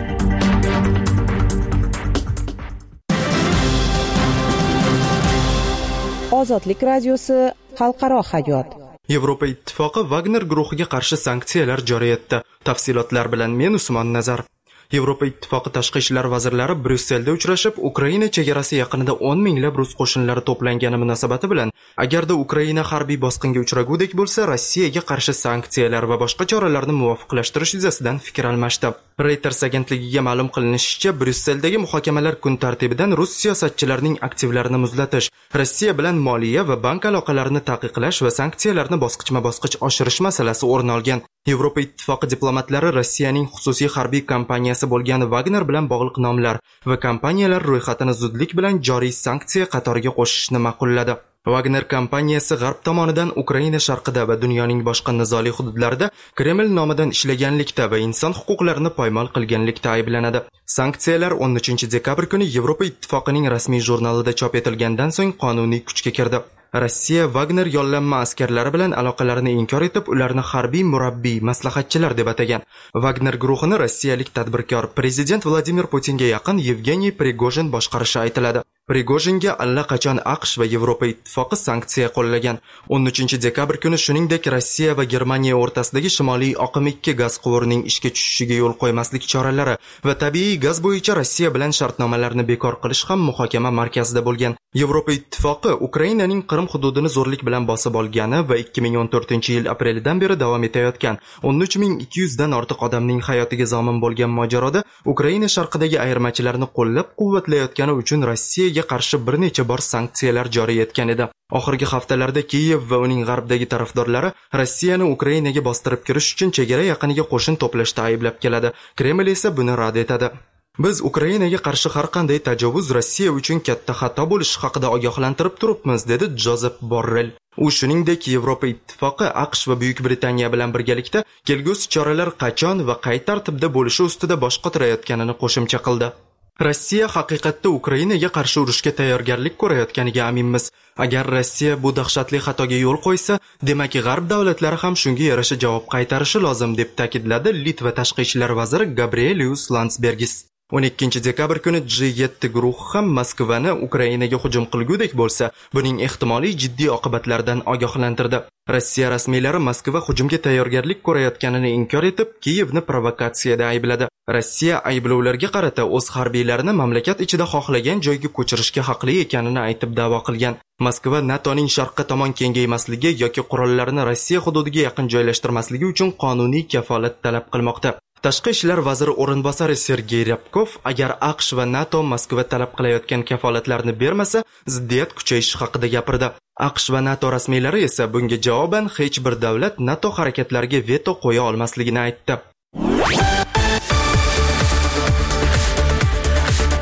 S5: Ozodlik radiosi xalqaro hayot.
S9: Yevropa Ittifoqi Wagner guruhiga qarshi sanksiyalar joriy etdi. Tafsilotlar bilan men Usmon Nazar. Yevropa Ittifoqi tashqi ishlar vazirlari Bryusselda uchrashib, Ukraina chegarasi yaqinida o'n minglab rus qo'shinlari to'plangani munosabati bilan, agarda Ukraina harbiy bosqinga uchragudek bo'lsa, Rossiyaga qarshi sanksiyalar va boshqa choralarni muvofiqlashtirish yuzasidan fikr almashdi. Reuters agentligiga ma'lum qilinishicha, Bryusseldagi muhokamalar kun tartibidan rus siyosatchilarining aktivlarini muzlatish, Rossiya bilan moliya va bank aloqalarini taqiqlash va sanksiyalarni bosqichma-bosqich oshirish masalasi o'rin olgan. Yevropa Ittifoqi diplomatlari Rossiyaning xususiy harbiy kompaniyasi bo'lgan Wagner bilan bog'liq nomlar va kompaniyalar ro'yxatini zudlik bilan joriy sanksiya qatoriga qo'shishni ma'qulladi. Wagner kompaniyasi G'arb tomonidan Ukraina sharqida va dunyoning boshqa nizoli hududlarida Kreml nomidan ishlaganlikda va inson huquqlarini poymol qilganlikda ayblanadi. Sanksiyalar o'n uchinchi dekabr kuni Yevropa Ittifoqining rasmiy jurnalida chop etilgandan so'ng qonuniy kuchga kirdi. Rossiya Wagner yollanma askarlari bilan aloqalarini inkor etib, ularni harbiy murabbiy, maslahatchilar deb atagan. Wagner guruhini rossiyalik tadbirkor prezident Vladimir Putinga yaqin Yevgeniy Prigojin boshqarishi aytiladi. Prigojinga allaqachon AQSh va Yevropa Ittifoqi sanksiya qo'llagan. o'n uchinchi dekabr kuni shuningdek Rossiya va Germaniya o'rtasidagi Shimoliy oqim ikki gaz quvurining ishga tushishiga yo'l qo'ymaslik choralari va tabiiy gaz bo'yicha Rossiya bilan shartnomalarni bekor qilish ham muhokama markazida bo'lgan. Yevropa Ittifoqi Ukrainaning Qrim hududini zo'rlik bilan bosib olgani va ikki ming o'n to'rtinchi yil aprelidan beri davom etayotgan o'n uch ming ikki yuz dan ortiq odamning hayotiga zomin bo'lgan mojaroda Ukraina sharqidagi ayirmachilarni qo'llab-quvvatlayotgani uchun Rossiyaga qarshi bir necha bor sanksiyalar joriy etgan edi. Oxirgi haftalarda Kiyev va uning g'arbdagi tarafdorlari Rossiyani Ukrainaga bostirib kirish uchun chegara yaqiniga qo'shin to'plashda ayblab keladi. Kreml esa buni rad etadi. Biz Ukrainaga qarshi har qanday tajovuz Rossiya uchun katta xato bo'lishi haqida ogohlantirib turibmiz, dedi Jozef Borrell. U shuningdek Yevropa Ittifoqi, AQSh va Buyuk Britaniya bilan birgalikda kelgusi choralar qachon va qay tartibda bo'lishi ustida bosh qotirayotganini qo'shimcha qildi. Rossiya haqiqatda Ukrainaga qarshi urushga tayyorgarlik ko'rayotganiga aminmiz. Agar Rossiya bu dahshatli xatoga yo'l qo'ysa, demak G'arb davlatlari ham shunga yarasha javob qaytarishi lozim, deb ta'kidladi Litva tashqi ishlar vaziri Gabrielius Landsbergis. o'n ikkinchi dekabr kuni G yetti guruhi ham Moskvani Ukrainaga hujum qilgudek bo'lsa, buning ehtimoliy jiddiy oqibatlaridan ogohlantirdi. Rossiya rasmiylari Moskva hujumga tayyorgarlik ko'rayotganini inkor etib, Kiyevni provokatsiyada aybladi. Rossiya ayblovlarga qarata o'z harbiylarini mamlakat ichida xohlagan joyga ko'chirishga haqli ekanini aytib da'vo qilgan. Moskva NATOning sharqqa tomon kengaymasligi yoki qurollarni Rossiya hududiga yaqin joylashtirmasligi uchun qonuniy kafolat talab qilmoqda. Tashqi ishlar vaziri o'rinbosari Sergey Ryabkov agar AQSh va NATO Moskva talab qilayotgan kafolatlarni bermasa, ziddiyat kuchayishi haqida gapirdi. AQSh va NATO rasmiylari esa bunga javoban hech bir davlat NATO harakatlariga veto qo'ya olmasligini aytdi.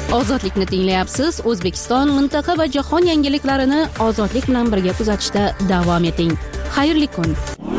S1: Ozodlikni tinglayapsiz. O'zbekiston, mintaqa va jahon yangiliklarini ozodlik bilan birga kuzatishda davom eting. Xayrli kun.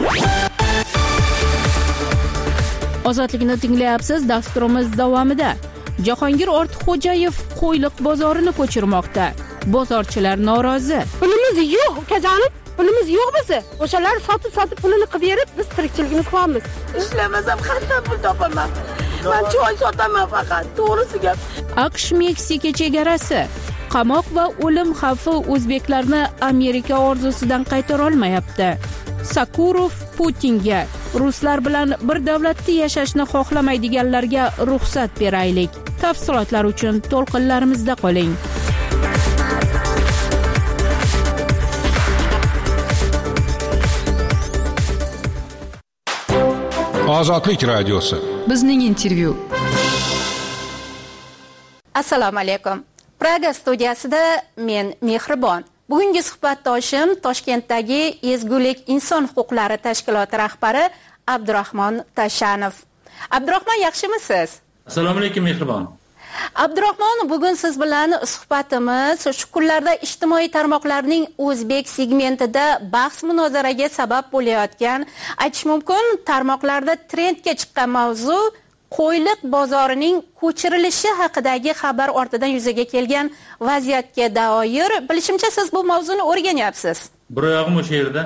S1: Ozodlikni tinglayapsiz. Dasturimiz davomida Jahongir Ortiqxo'jayev Qo'yliq bozorini ko'chirmoqda. Bozorchilar norozi.
S18: Pulimiz yo'q, ukajonim. Pulimiz yo'q bizni. O'shalar sotib-sotib pulini qilib berib, biz tirikchiligimiz qilamiz. Ishlamasam qanday pul topaman? Men choy sotaman faqat, to'g'risi gap.
S1: AQSh Meksika chegarasi. Qamoq va o'lim xavfi o'zbeklarni Amerika orzusidan qaytara olmayapti. Sakurov Putinga ruslar bilan bir davlatda yashashni xohlamaydiganlarga ruxsat beraylik. Tafsilotlar uchun to'lqinlarimizda qoling.
S4: Ozodlik radiosi.
S7: Bizning intervyu.
S19: Assalomu alaykum. Praga studiyasida men Mehribon. Bugungi suhbatdoshim Toshkentdagi Ezgulik inson huquqlari tashkiloti rahbari Abdurahmon Tashanov. Abdurahmon, yaxshimisiz?
S20: Assalomu alaykum Mehribon.
S19: Abdurahmon, bugun siz bilan suhbatimiz shu kunlarda ijtimoiy tarmoqlarning o'zbek segmentida bahs munozaraga sabab bo'layotgan, aytish mumkin, tarmoqlarda trendga chiqqan mavzu Qo'yliq bozorining ko'chirilishi haqidagi xabar ortidan yuzaga kelgan vaziyatga doir bilishimcha siz bu mavzuni o'rganyapsiz.
S20: Burayog'im o'sha yerda.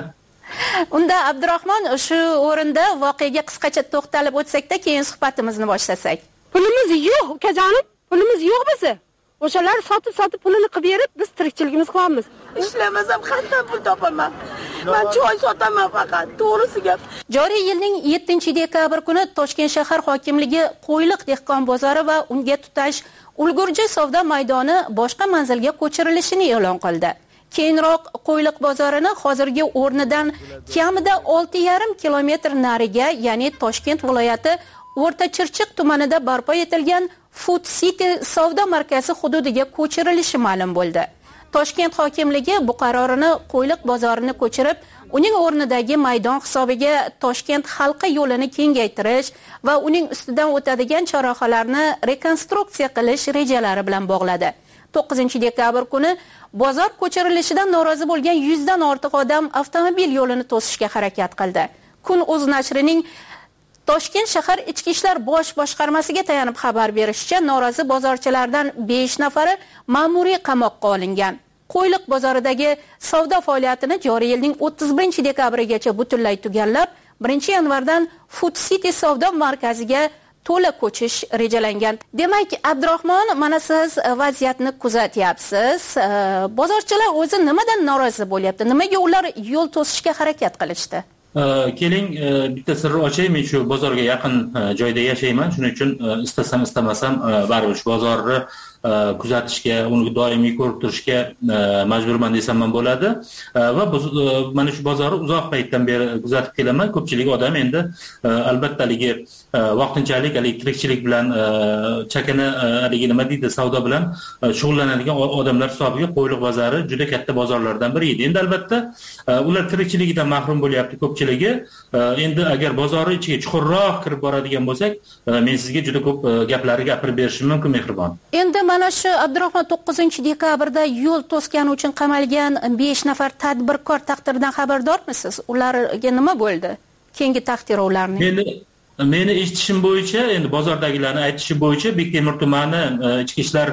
S19: Unda Abdurahmon, shu o'rinda voqeaga qisqacha to'xtalib o'tsak-da, keyin suhbatimizni boshlasak.
S18: Pulimiz yo'q, ukajonim. Pulimiz yo'q bizni. O'shalar sotib-sotib pulini qilib berib, biz tirikchiligimiz qilamiz. Ishlamasam qanday pul topaman? Men choy sotaman faqat, to'g'risi gap.
S19: Joriy yilning yettinchi dekabr kuni Toshkent shahar hokimligi Qo'yliq dehqon bozori va unga tutash ulgurji savdo maydoni boshqa manzilga ko'chirilishini e'lon qildi. Keyinroq Qo'yliq bozorini hozirgi o'rnidan kamida olti yarim kilometr nariga, ya'ni Toshkent viloyati O'rta Chirchiq tumanida barpo etilgan Food City savdo markazi hududiga ko'chirilishi ma'lum bo'ldi. Toshkent hokimligi bu qarorini Qo'yliq bozorini ko'chirib, uning o'rnidagi maydon hisobiga Toshkent halqa yo'lini kengaytirish va uning ustidan o'tadigan chorrahalarni rekonstruksiya qilish rejalari bilan bog'ladi. to'qqizinchi dekabr kuni bozor ko'chirilishidan norozi bo'lgan yuzdan ortiq odam avtomobil yo'lini to'sishga harakat qildi. Kun.uz nashrining Toshkent shahar ichki ishlar bosh boshqarmasiga tayanib xabar berishicha, norozi bozorchilardan besh nafari ma'muriy qamoqqa olingan. Qo'yliq bozoridagi savdo faoliyatini joriy yilning o'ttiz birinchi dekabrigacha butunlay tugallab, birinchi yanvardan Food City savdo markaziga to'la ko'chish rejalangan. Demak, Abdurahmon, mana siz vaziyatni kuzatyapsiz. Bozorchilar o'zi nimadan norozi bo'lyapti? Nimaga ular yo'l to'sishga harakat qilishdi?
S20: Keling, bitta sirni ochay, men shu bozorga yaqin joyda yashayman. Shuning uchun istasam istamasam baribir shu bozorni kuzatishga, uni doimiy ko'rib turishga majburman desam ham bo'ladi. Va mana shu bozorni uzoq paytdan beri kuzatib kelaman. Ko'pchilik odam endi albatta haligi vaqtinchalik elektrikchilik bilan chakana haligi nima deydi, savdo bilan shug'ullanadigan odamlar hisobiga Qo'yliq bozori juda katta bozorlardan biri edi. Endi albatta ular tirikchiligidan mahrum bo'lyapti ko'pchiligi. Endi agar bozorning ichiga chuqurroq kirib boradigan bo'lsak, men sizga juda ko'p gaplarni gapirib berishim mumkin, Mehribon.
S19: Endi mana shu Abdurahmon to'qqizinchi dekabrda yo'l to'sgani uchun qamalgan besh nafar tadbirkor taqdiridan xabardormisiz? Ularga nima bo'ldi? Keyingi taqdiri ularning?
S20: Meni Meni eshitishim bo'yicha, endi bozordagilarni aytishi bo'yicha, Bektemir tumani ichki ishlar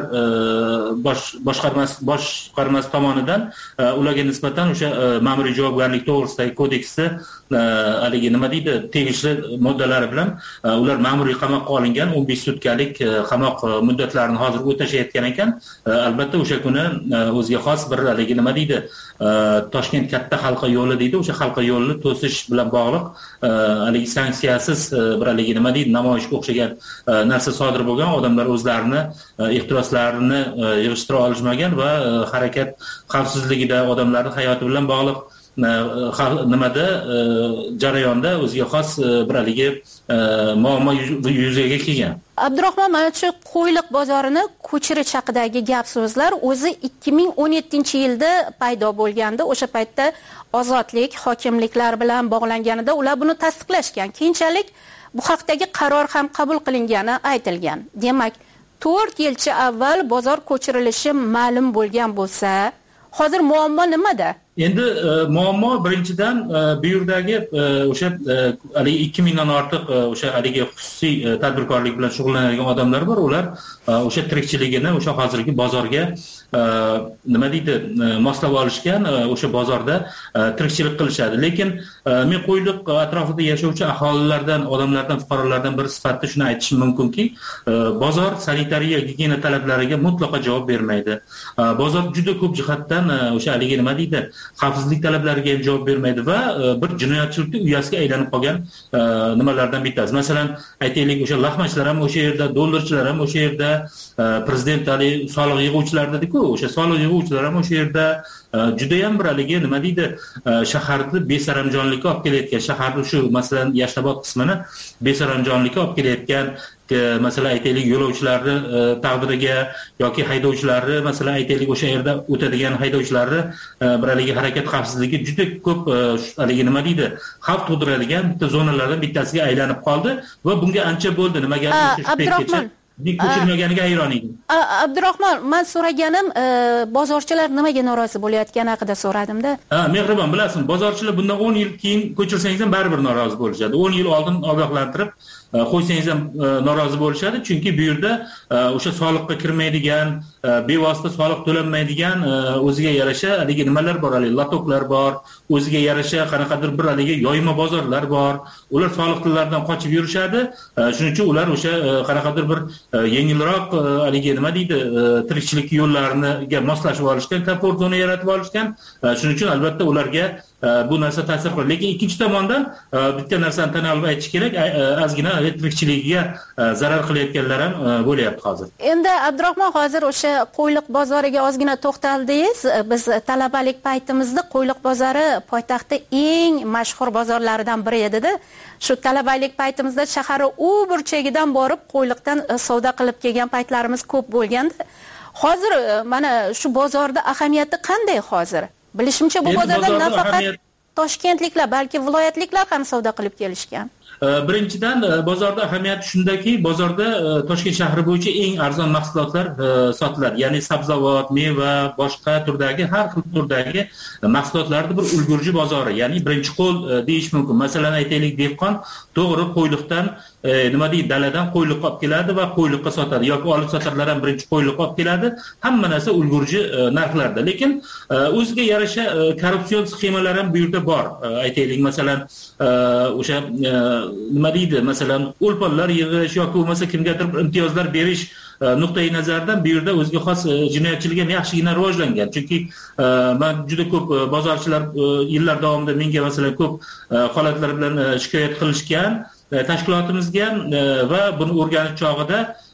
S20: bosh boshqarmasi boshqarmasi tomonidan ularga nisbatan o'sha ma'muriy javobgarlik to'g'risidagi kodeksda haligi nima deydi, tegishli moddalari bilan ular ma'muriy qamoqqa olingan, o'n besh sutkalik qamoq muddatlarini hozir o'tashayotgan ekan. Albatta o'sha kuni o'ziga xos bir haligi nima deydi, Toshkent katta halqa yo'li deydi, o'sha halqa yo'lini to'sish bilan bog'liq haligi sanksiyasiz bir haligi nima deydi, namoyishga o'xshagan narsa sodir bo'lgan. Odamlar o'zlarini ehtiroslarini yig'ishtira olishmagan va harakat xavfsizligida, odamlarning hayoti bilan bog'liq nimada jarayonda o'ziga xos bir haligi muammo yuzaga kelgan.
S19: Abdurahmon, mana shu Qo'yliq bozorini ko'chirish haqidagi gap so'zlar o'zi ikki ming o'n yettinchi yilda paydo bo'lganda, o'sha paytda ozodlik hokimliklar bilan bog'langanida ular buni tasdiqlashgan. Keyinchalik bu haqdagi qaror ham qabul qilingani aytilgan. Demak, to'rt yilcha avval bozor ko'chirilishi ma'lum bo'lgan bo'lsa, hozir muammo nimada?
S20: Endi muammo birinchidan bu yerdagi o'sha haligi ikki mingdan ortiq o'sha haligi xususiy tadbirkorlik bilan shug'ullanadigan odamlar bor. Ular o'sha tirikchiligini o'sha hozirgi bozorga nima deydi, moslab olishgan, o'sha bozorda tirikchilik qilishadi. Lekin men Qo'yliq atrofida yashovchi aholilardan, odamlardan, fuqarolardan biri sifatida shuni aytishim mumkinki, bozor sanitariya, gigiyena talablariga mutlaqo javob bermaydi. Bozor juda ko'p jihatdan o'sha haligi nima deydi, xavfsizlik talablariga ham javob bermaydi va bir jinoyatchilikka uyasiga aylanib qolgan nimalardan bittasi. Masalan, aytaylik, o'sha laxmachlar ham o'sha yerda, dollarchilar ham o'sha yerda, prezident ali soliq yig'uvchilar dedi-ku, o'sha soliq yig'uvchilar ham o'sha yerda juda ham bir haligi nima deydi, shaharni besaramjonlikka olib kelayotgan, shaharning shu masalan Yashnobod qismini besaramjonlikka olib kelayotgan, masalan aytaylik yo'lovchilarni taqdiriga yoki haydovchilarni, masalan aytaylik o'sha yerda o'tadigan haydovchilarni bir haligi harakat xavfsizligi juda ko'p haligi nima deydi, xavf tug'diradigan bitta zonalardan bittasiga aylanib qoldi va bunga ancha bo'ldi. Nimaga
S19: Abdurahmon
S20: ko'chirmaganiga hayron edim.
S19: Abdurahmon, men so'raganim, bozorchilar nimaga norozi bo'layotgani haqida so'radimda.
S20: Ha, mehribon, bilasizmi, bozorchilar bundan o'n yil keyin ko'chirsangiz ham baribir norozi bo'lishadi. o'n yil oldin ogohlantirib qo'ysangiz ham norozi bo'lishadi, chunki bu yerda o'sha soliqqa kirmaydigan, bevosita soliq to'lanmaydigan o'ziga yarasha haligi nimalar bor, haligi latoklar bor, o'ziga yarasha qanaqadir bir haligi yoyma bozorlar bor. Ular soliqlardan qochib yurishadi. Shuning uchun ular o'sha qanaqadir bir yengilroq haligi nima deydi, tirikchilik yo'llariga moslashib olishgan, komfort zona yaratib olishgan. Shuning uchun albatta ularga bu narsa ta'sir qiladi. Lekin ikkinchi tomondan bitta narsani tan olib aytish kerak, ozgina tirikchiligiga zarar qilayotganlar ham bo'layapti hozir.
S19: Endi Abdurahmon, hozir o'sha Qo'yliq bozoriga ozgina to'xtaldingiz. Biz talabalik paytimizda Qo'yliq bozori poytaxtda eng mashhur bozorlardan biri edi-da. Shu talabalik paytimizda shahar u burchagidan borib Qo'yliqdan savdo qilib kelgan paytlarimiz ko'p bo'lgandi. Hozir mana shu bozorda ahamiyati qanday hozir? Bilishimcha bu bozorda nafaqat toshkentliklar, balki viloyatliklar ham savdo qilib kelishgan.
S20: Birinchidan bozorda ahamiyati shundaki, bozorda Toshkent shahri bo'yicha eng arzon mahsulotlar sotiladi. Ya'ni sabzavot, meva, boshqa turdagi har xil turdagi mahsulotlarning bir ulgurji bozori, ya'ni birinchi qo'l deyish mumkin. Masalan, aytaylik, dehqon to'g'ri Qo'yliqdan nima deydi, daladan Qo'yliqqa olib keladi va Qo'yliqqa sotadi yoki olib sotarlar ham birinchi Qo'yliqqa olib keladi. Hamma narsa ulgurji narxlarda. Lekin o'ziga yarasha korrupsion sxemalar ham bu yerda bor. Aytaylik, masalan, o'sha nima deydi, masalan, o'lponlar yig'ish yoki bo'lmasa kimgadir imtiyozlar berish nuqtai nazardan bu yerda o'ziga xos jinoyatchilik ham yaxshigina rivojlangan. Chunki men juda ko'p bozorchilar yillar davomida menga masalan ko'p holatlar bilan shikoyat qilishgan, tashkilotimizga va buni o'rganish chog'ida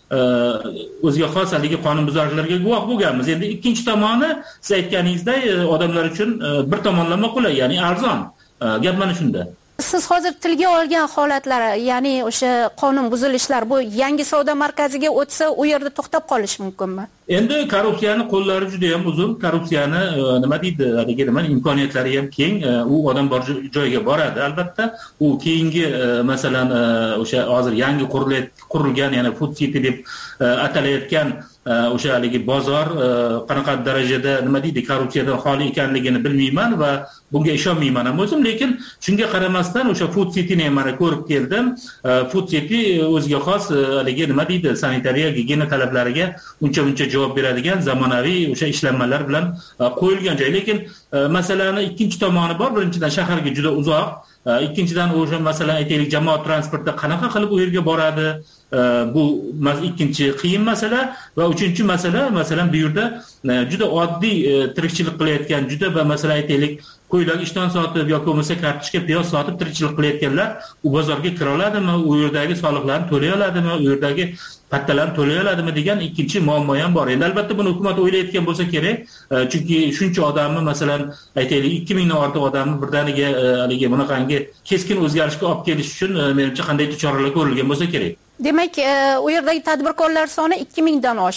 S20: o'ziga xos haligi qonunbuzarlarga guvoh bo'lganmiz. Endi ikkinchi tomoni, siz aytganingizdek, odamlar uchun bir tomonlama qulay, ya'ni arzon. Gap mana shunda.
S19: Siz hozir tilga olgan holatlar, ya'ni o'sha qonun buzilishlar, bu yangi savdo markaziga o'tsa, u yerda to'xtab qolish mumkinmi?
S20: Endi korrupsiyani qo'llari juda ham uzun, korrupsiyani nima deydi, haligi nima imkoniyatlari ham keng, u odam bor joyga boradi. Albatta, u keyingi masalan o'sha hozir yangi qurilgan, ya'ni Food City deb atalayotgan o'sha haligi bozor qanaqa darajada nima deydi, korrupsiyadan xoli ekanligini bilmayman va bunga ishonmayman ham o'zim. Lekin shunga qaramasdan o'sha Food Cityni ham mana ko'rib keldim. Food City o'ziga xos haligi nima deydi, sanitariya, gigiyena talablariga uncha-muncha javob beradigan zamonaviy o'sha ishlanmalar bilan qo'yilgan joy. Lekin masalani ikkinchi tomoni bor. Birinchidan shaharga juda uzoq, ikkinchidan o'sha masalan aytaylik jamoat transportida qanaqa qilib u yerga boradi, bu ikkinchi qiyin masala. Va uchinchi masala, masalan bu yerda juda oddiy tirikchilik qilayotgan, juda va masalan aytaylik qo'ylarga ishton sotib yoki bo'lmasa kartoshka, piyoz sotib tirikchilik qilayotganlar u bozorga kira oladimi, u yerdagi soliqlarni to'lay oladimi, u yerdagi pattalarni to'lay oladimi degan ikkinchi muammo ham bor. Endi albatta buni hukumat o'ylayotgan bo'lsa kerak, chunki shuncha odamni masalan aytaylik ikki mingdan ortiq odamni birdaniga haligi bunaqangi keskin o'zgarishga olib kelish uchun menimcha qanday choralar ko'rilgan bo'lsa kerak.
S19: Demak, u yerdagi tadbirkorlar soni ikki mingdan oshiq.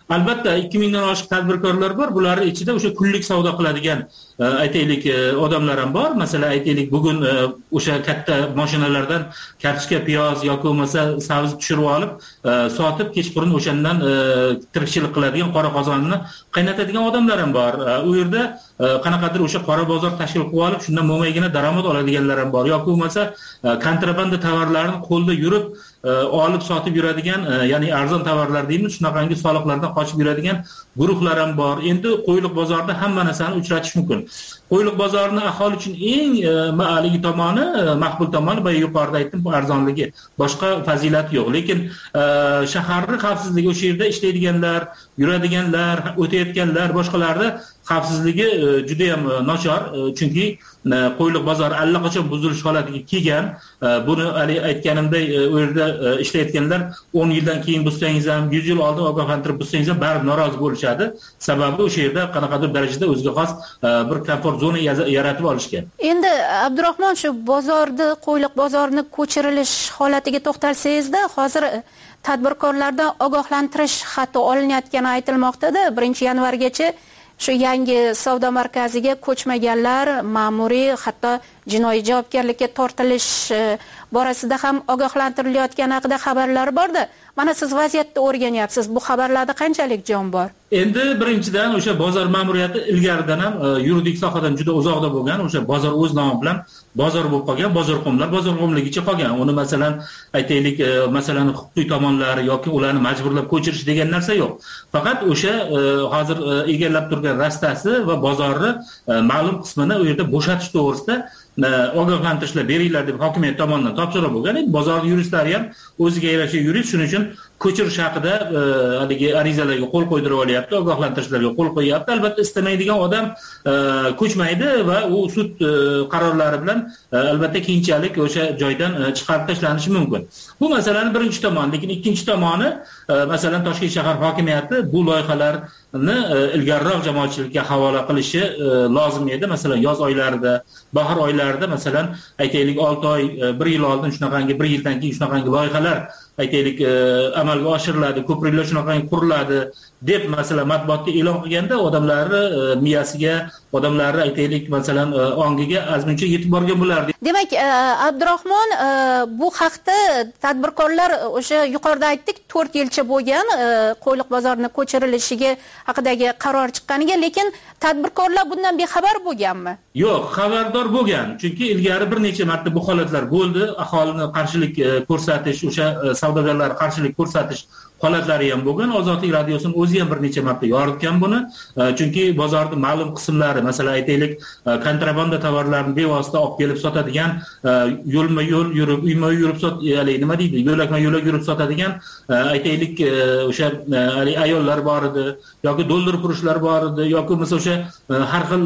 S20: albatta ikki mingdan oshiq tadbirkorlar bor. Bularning ichida o'sha kunlik savdo qiladigan aytaylik odamlar ham bor. Masalan, aytaylik bugun o'sha katta mashinalardan kartoshka, piyoz yoki bo'lmasa sabzi tushirib olib, sotib kechqurun o'shandan tirikchilik qiladigan, qora qozonni qaynatadigan odamlar ham bor. U yerda qanaqadir o'sha qora bozor tashkil qilib olib, shundan mo'maygina daromad oladiganlar ham bor. Yoki bo'lmasa kontrabanda tovarlarni qo'lda yurib olib sotib yuradigan, ya'ni arzon tovarlar deymiz, shunaqangi soliqlardan qochib yuradigan guruhlar ham bor. Endi qo'yliq bozorida hamma narsani uchratish mumkin. Qo'yliq bozorini aholi uchun eng ma'aligi tomoni, maqbul tomoni va yuqorida aytdim, bu arzonligi. Boshqa fazilati yo'q. Lekin shaharning xavfsizligi, o'sha yerda ishlaydiganlar, yuradiganlar, o'tayotganlar, boshqalarda xavfsizligi juda ham nochor, chunki qo'yliq bozori allaqachon buzilish holatiga kelgan. Buni hali aytganimdek, u yerda ishlayotganlar o'n yildan keyin buzsangiz ham, yuz yil oldin ogohlantirib buzsangiz ham baribir norozi bo'lishadi. Sababi o'sha yerda qanaqadir darajada o'ziga xos bir komfort zona yaratib olishgan.
S19: Endi Abdurahmon, shu bozorni, qo'yliq bozorini ko'chirilish holatiga to'xtalsangizda, hozir tadbirkorlardan ogohlantirish xati olinayotgani aytilmoqda-da. birinchi yanvargacha shu yangi savdo markaziga ko'chmaganlar ma'muriy, hatto jinoiy javobgarlikka tortilish borasida ham ogohlantirilayotgani haqida xabarlar bor-da. Mana siz vaziyatni o'rganyapsiz. Bu xabarlarda qanchalik jon bor?
S20: Endi birinchidan o'sha bozor ma'muriyati ilgaridan ham yuridik sohadan juda uzoqda bo'lgan, o'sha bozor o'z nomi bilan bozor bo'lib qolgan, bozorxonlar bozorxonligicha qolgan. Uni masalan aytaylik, masalan huquqiy tomonlari yoki ularni majburlab ko'chirish degan narsa yo'q. Faqat o'sha hozir egallab turgan rastasi va bozorni ma'lum qismini u yerda bo'shatish to'g'risida ogohlantirishlar beringlar deb hokimiyat tomonidan topshiriq bo'lgan. Bozor yuristlari ham o'ziga yarasha yurist, shuning uchun ko'chirish haqida haligi arizalarga qo'l qo'ydirib olyapti, ogohlantirishlarga qo'l qo'yyapti. Albatta istamaydigan odam ko'chmaydi va u sud qarorlari bilan albatta keyinchalik o'sha joydan chiqarib tashlanishi mumkin. Bu masalaning birinchi tomoni. Lekin ikkinchi tomoni, masalan Toshkent shahar hokimiyati bu loyihalarni ilgariroq jamoatchilikka havola qilishi lozim edi. Masalan yoz oylarida, bahor oylarida, masalan aytaylik olti oy, bir yil oldin shunaqangi, bir yildan keyin shunaqangi loyihalar aytaylik amalga oshiriladi, ko'priklar shunaqangi quriladi deb masalan matbuotga e'lon qilganda odamlarni miyasiga, odamlarni aytaylik masalan ongiga azmuncha yetib borgan bo'lardi.
S19: Demak, Abdurahmon, bu haqda tadbirkorlar o'sha yuqorida aytdik, to'rt yilcha bo'lgan qo'yliq bozorini ko'chirilishiga haqidagi qaror chiqqaniga, lekin tadbirkorlar bundan bexabar bo'lganmi?
S20: Yo'q, xabardor bo'lgan. Chunki ilgari bir necha marta bu holatlar bo'ldi. Aholini qarshilik ko'rsatish, o'sha savdogarlar qarshilik ko'rsatish holatlari ham bo'lgan. Ozodlik radiosining o'zi ham bir necha marta yoritgan buni. Chunki bozorning ma'lum qismlari, masalan aytaylik, kontrabanda tovarlarni bevosita olib kelib sotadigan, yo'lma-yo'l yurib, uyma-uy yurib sot, ya'ni nima deydi, yo'lakma-yo'lak yurib sotadigan aytaylik o'sha ayollar bor edi, yoki dollar purishlar bor edi, yoki mesela o'sha har xil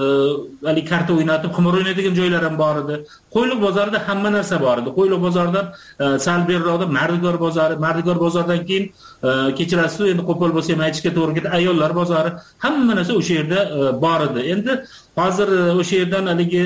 S20: hali karta o'ynatib, qimor o'ynaydigan joylar ham bor edi. Qo'yliq bozorida hamma narsa bor edi. Qo'yliq bozoridan sal beriroqda Mardigor bozori, Mardigor bozoridan keyin kechirasiz, endi qo'pol bo'lsa ham aytishga to'g'ri keladi, ayollar bozori, hamma narsa o'sha yerda bor edi. Endi hozir o'sha yerdan haligi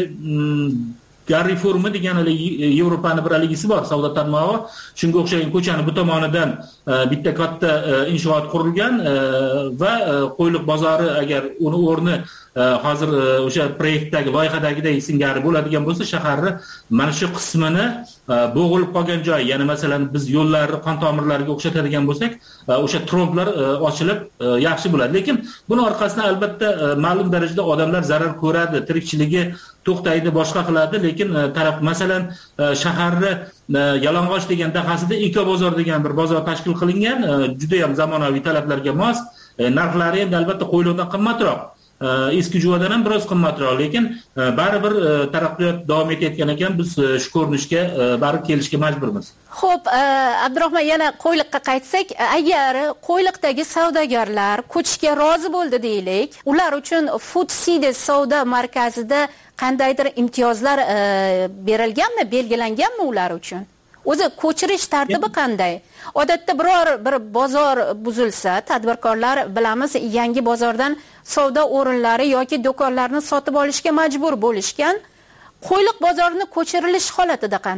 S20: Garri forumi degan Yevropani bir haligisi bor, savdo tarmog'i. Shunga o'xshagan ko'chani bu tomonidan bitta katta inshoot qurilgan va qo'yliq bozori agar uni o'rni hozir o'sha proyektdagi loyihadagidek singari bo'ladigan bo'lsa, shaharni mana shu qismini bo'g'ilib qolgan joy, ya'ni masalan biz yo'llarni qon tomirlariga o'xshatadigan bo'lsak, o'sha tromplar ochilib yaxshi bo'ladi. Lekin buni orqasidan albatta ma'lum darajada odamlar zarar ko'radi, tirikchiligi to'xtaydi, boshqa qiladi. Lekin taraf masalan shaharni Yalang'och degan dahasida Eko bozor degan bir bozor tashkil qilingan, juda ham zamonaviy talablarga mos. Narxlari ham albatta qo'yliqdan qimmatroq. Eski juvadan ham biroz qimmatroq, lekin baribir taraqqiyot davom etayotgan ekan, biz shu ko'rinishga baribir kelishga majburmiz.
S19: Xo'p, Abdurahmon, yana qo'yliqqa qaytsak, agar qo'yliqdagi savdogarlar ko'chishga rozi bo'ldi deylik, ular uchun Food City savdo markazida qandaydir imtiyozlar berilganmi, belgilanganmi ular uchun? O'zi ko'chirish tartibi qanday? Odatda biror bir bozor buzilsa, tadbirkorlar bilamiz, yangi bozordan savdo o'rinlari yoki do'konlarni sotib olishga majbur bo'lishgan. Qo'yliq bozorini ko'chirilish holatida qanday?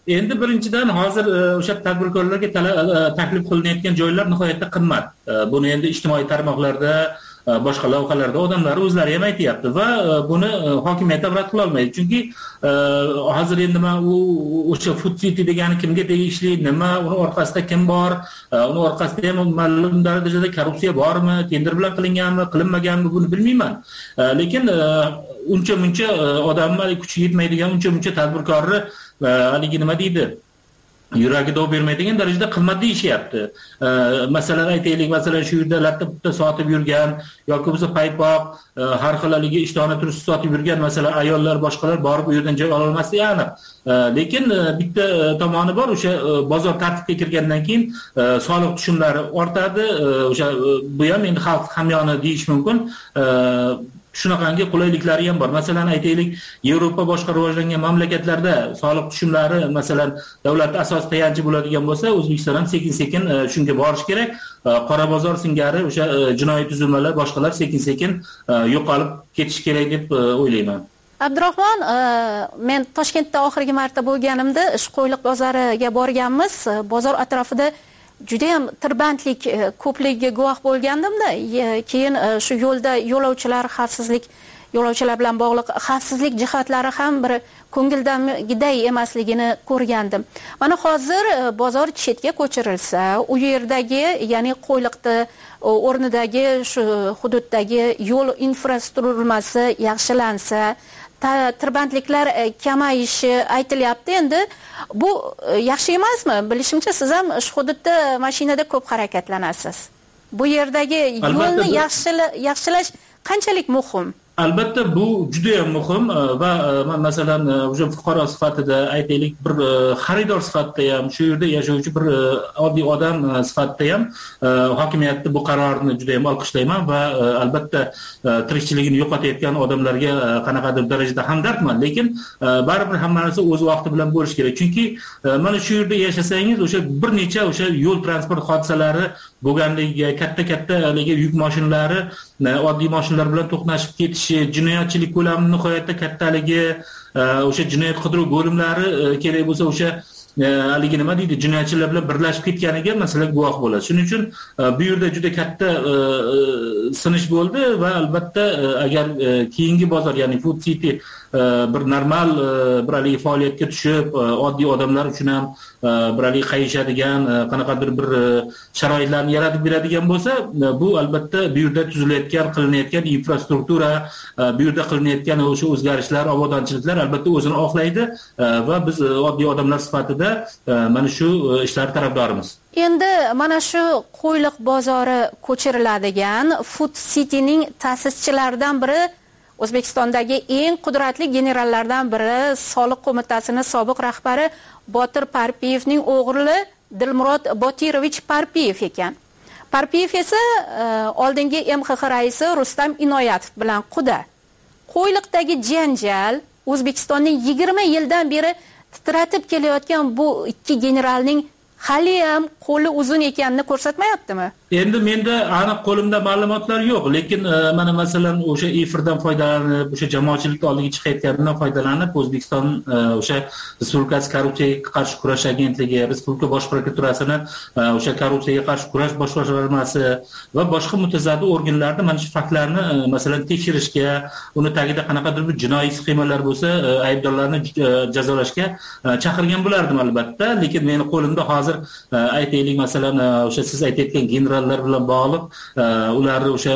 S20: Endi birinchidan hozir o'sha tadbirkorlarga taklif qilinayotgan joylar nihoyatda qimmat. Buni endi ijtimoiy tarmoqlarda, boshqa lavhalarda odamlar o'zlari ham aytayapti va buni hokimiyat ham rad qila olmaydi. Chunki hozir endi men u o'sha Food City degani kimga tegishli, nima, uni orqasida kim bor, uni orqasida ham ma'lum darajada korrupsiya bormi, tender bilan qilinganmi, qilinmaganmi buni bilmayman. Lekin uncha-muncha odamlar kuchi yetmaydigan uncha-muncha tadbirkorni haligi nima deydi, yuragi dov bermaydigan darajada qimmat deyishyapti. Masalan aytaylik, masalan shu yerda latta-putta sotib yurgan yoki bo'lsa paypoq, har xil haligi ishtona turist sotib yurgan masalan ayollar, boshqalar borib u yerdan joy ola olmasligi aniq. Lekin bitta tomoni bor, o'sha bozor tartibga kirgandan keyin soliq tushumlari ortadi. O'sha bu ham endi xalq hamyoni deyish mumkin. Shunaqangi qulayliklari ham bor. Masalan aytaylik, Yevropa boshqa rivojlangan mamlakatlarda soliq tushumlari masalan davlat asos tayanchi bo'ladigan bo'lsa, O'zbekiston ham sekin-sekin shunga borish kerak. Qora bozor singari o'sha jinoiy tuzilmalar, boshqalar sekin-sekin yo'qolib ketish kerak deb o'ylayman.
S19: Abdurahmon, men Toshkentda oxirgi marta bo'lganimda Ishqo'yliq bozoriga borganmiz. Bozor atrofida juda ham tirbandlik ko'pligiga guvoh bo'lgandim-da. Keyin shu yo'lda yo'lovchilar xavfsizlik, yo'lovchilar bilan bog'liq xavfsizlik jihatlari ham bir ko'ngildagiday emasligini ko'rgandim. Mana hozir bozor chetga ko'chirilsa, u yerdagi, ya'ni Qo'yliqda o'rnidagi shu hududdagi yo'l infratuzilmasi yaxshilansa, tirbandliklar kamayishi aytilyapti. Endi bu yaxshi emasmi? Bilishimcha siz ham shu hududda mashinada ko'p harakatlanasiz. Bu yerdagi yo'lni yaxshilash qanchalik muhim?
S20: Albatta bu juda ham muhim va masalan o'sha fuqaro sifatida aytaylik, bir xaridor sifatida ham, shu yerda yashovchi bir oddiy odam sifatida ham hokimiyatni bu qarorni juda ham olqishlayman va albatta tirikchiligini yo'qotayotgan odamlarga qanaqadir darajada hamdardman, lekin baribir hamma narsa o'z vaqti bilan bo'lish kerak. Chunki mana shu yerda yashasangiz o'sha bir necha o'sha yo'l transport hodisalari bo'lganligiga, katta-katta haligi yuk mashinalari oddiy mashinalar bilan to'qnashib ketishi, jinoyatchilik ko'lami nihoyatda kattaligi, o'sha jinoyat qidiruv bo'limlari kerak bo'lsa o'sha haligi nima deydi, jinoyatchilar bilan birlashib ketganiga masalan guvoh bo'ladi. Shuning uchun bu yerda juda katta sinish bo'ldi va albatta agar keyingi bozor, ya'ni Food City bir normal bir haligi faoliyatga tushib, oddiy odamlar uchun ham bir haligi qayishadigan, qanaqadir bir sharoitlarni yaratib beradigan bo'lsa, bu albatta bu yerda tuzilayotgan, qilinayotgan infrastruktura, bu yerda qilinayotgan o'sha o'zgarishlar, obodonchiliklar albatta o'zini oqlaydi va biz oddiy odamlar sifatida mana shu ishlar tarafdorimiz.
S19: Endi mana shu Qo'yliq bozori ko'chiriladigan Food City'ning ta'sischilaridan biri, O'zbekistondagi eng qudratli generallardan biri, Soliq qo'mitasining sobiq rahbari Botir Parpiyevning o'g'li Dilmurod Botirovich Parpiyev ekan. Parpiyev esa oldingi M X X raisi Rustam Inoyatov bilan quda. Qo'yliqdagi janjal O'zbekistonning yigirma yildan beri titratib kelayotgan bu ikki generalning hali ham qo'li uzun ekanini ko'rsatmayaptimi?
S20: Endi menda aniq qo'limda ma'lumotlar yo'q, lekin mana masalan o'sha efirdan foydalanib, o'sha jamoatchilik oldiga chiqayotganidan foydalanib, O'zbekiston o'sha Respublikasi korrupsiyaga qarshi kurash agentligi, Respublika bosh prokuraturasining o'sha korrupsiyaga qarshi kurash bosh boshqarmasi va boshqa mutasaddi organlarni mana shu faktlarni masalan tekshirishga, uni tagida qanaqadir bir jinoiy sxemalar bo'lsa, aybdorlarni jazolashga chaqirgan bo'lardim albatta, lekin meni qo'limda hozir aytaylik masalan o'sha siz aytayotgan generallar bilan bog'liq ularni o'sha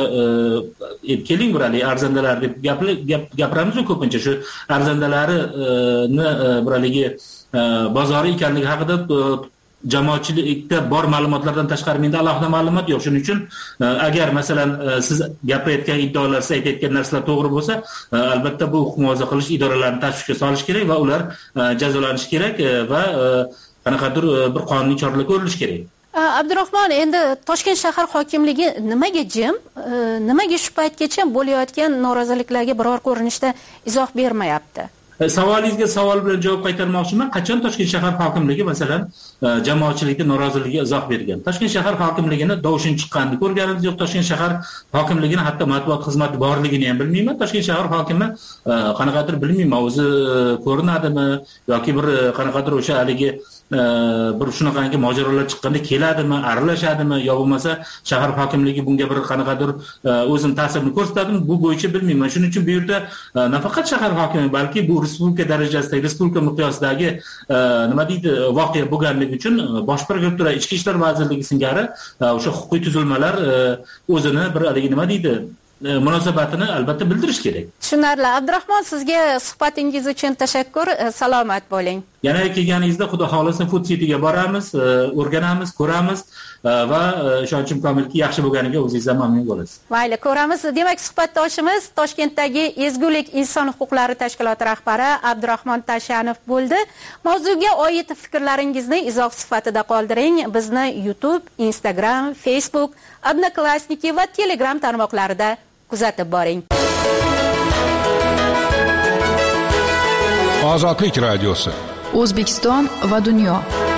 S20: keling bir haligi arzandalar deb gapiramiz ko'pincha, shu arzandalarini bir haligi bozori ekanligi haqida jamoatchilikda bor ma'lumotlardan tashqari menda alohida ma'lumot yo'q. Shuning uchun agar masalan siz gapirayotgan iddaolar, siz aytayotgan narsalar to'g'ri bo'lsa, albatta bu huquq muhofaza qilish idoralarini tashvishga solish kerak va ular jazolanishi kerak va qanaqadir bir qonuniy choralar ko'rilishi kerak.
S19: Abdurahmon, endi Toshkent shahar hokimligi nimaga jim, nimaga shu paytgacha bo'layotgan noroziliklarga biror ko'rinishda izoh bermayapti?
S20: Savolingizga savol bilan javob qaytarmoqchiman. Qachon Toshkent shahar hokimligi masalan jamoatchilikning noroziligiga izoh bergan? Toshkent shahar hokimligini dovshin chiqqanini ko'rganimiz yo'q. Toshkent shahar hokimligini hatto matbuot xizmati borligini ham bilmayman. Toshkent shahar hokimi qanaqadir bilmayman, o'zi ko'rinadimi yoki bir qanaqadir o'sha haligi bir shunaqangi mojarolar chiqqanda keladimi, aralashadimi yo bo'lmasa shahar hokimligi bunga bir qanaqadir o'zini ta'sirini ko'rsatadimi, bu bo'yicha bilmayman. Shuning uchun bu yerda nafaqat shahar hokimi, balki bu respublika darajasidagi, respublika miqyosidagi nima deydi, voqea bo'lganligi uchun bosh prokuratura, ichki ishlar vazirligi singari o'sha huquqiy tuzilmalar o'zini bir haligi nima deydi, munosabatini albatta bildirish kerak.
S19: Tushunarli. Abdurahmon, sizga suhbatingiz uchun tashakkur. Salomat bo'ling.
S20: Yana kelganingizda xudo xolisa Food City'ga boramiz, o'rganamiz, ko'ramiz va ishonchim komilki yaxshi bo'lganiga o'zingiz ham mamnun bo'lasiz.
S19: Mayli, ko'ramiz. Demak, suhbatdoshimiz Toshkentdagi Ezgulik inson huquqlari tashkiloti rahbari Abdurahmon Tashanov bo'ldi. Mavzuga oid fikrlaringizni izoh sifatida qoldiring. Bizni YouTube, Instagram, Facebook, Odnoklassniki va Telegram tarmoqlarida kuzatib boring.
S4: Ozodlik radiosi.
S7: O'zbekiston va dunyo.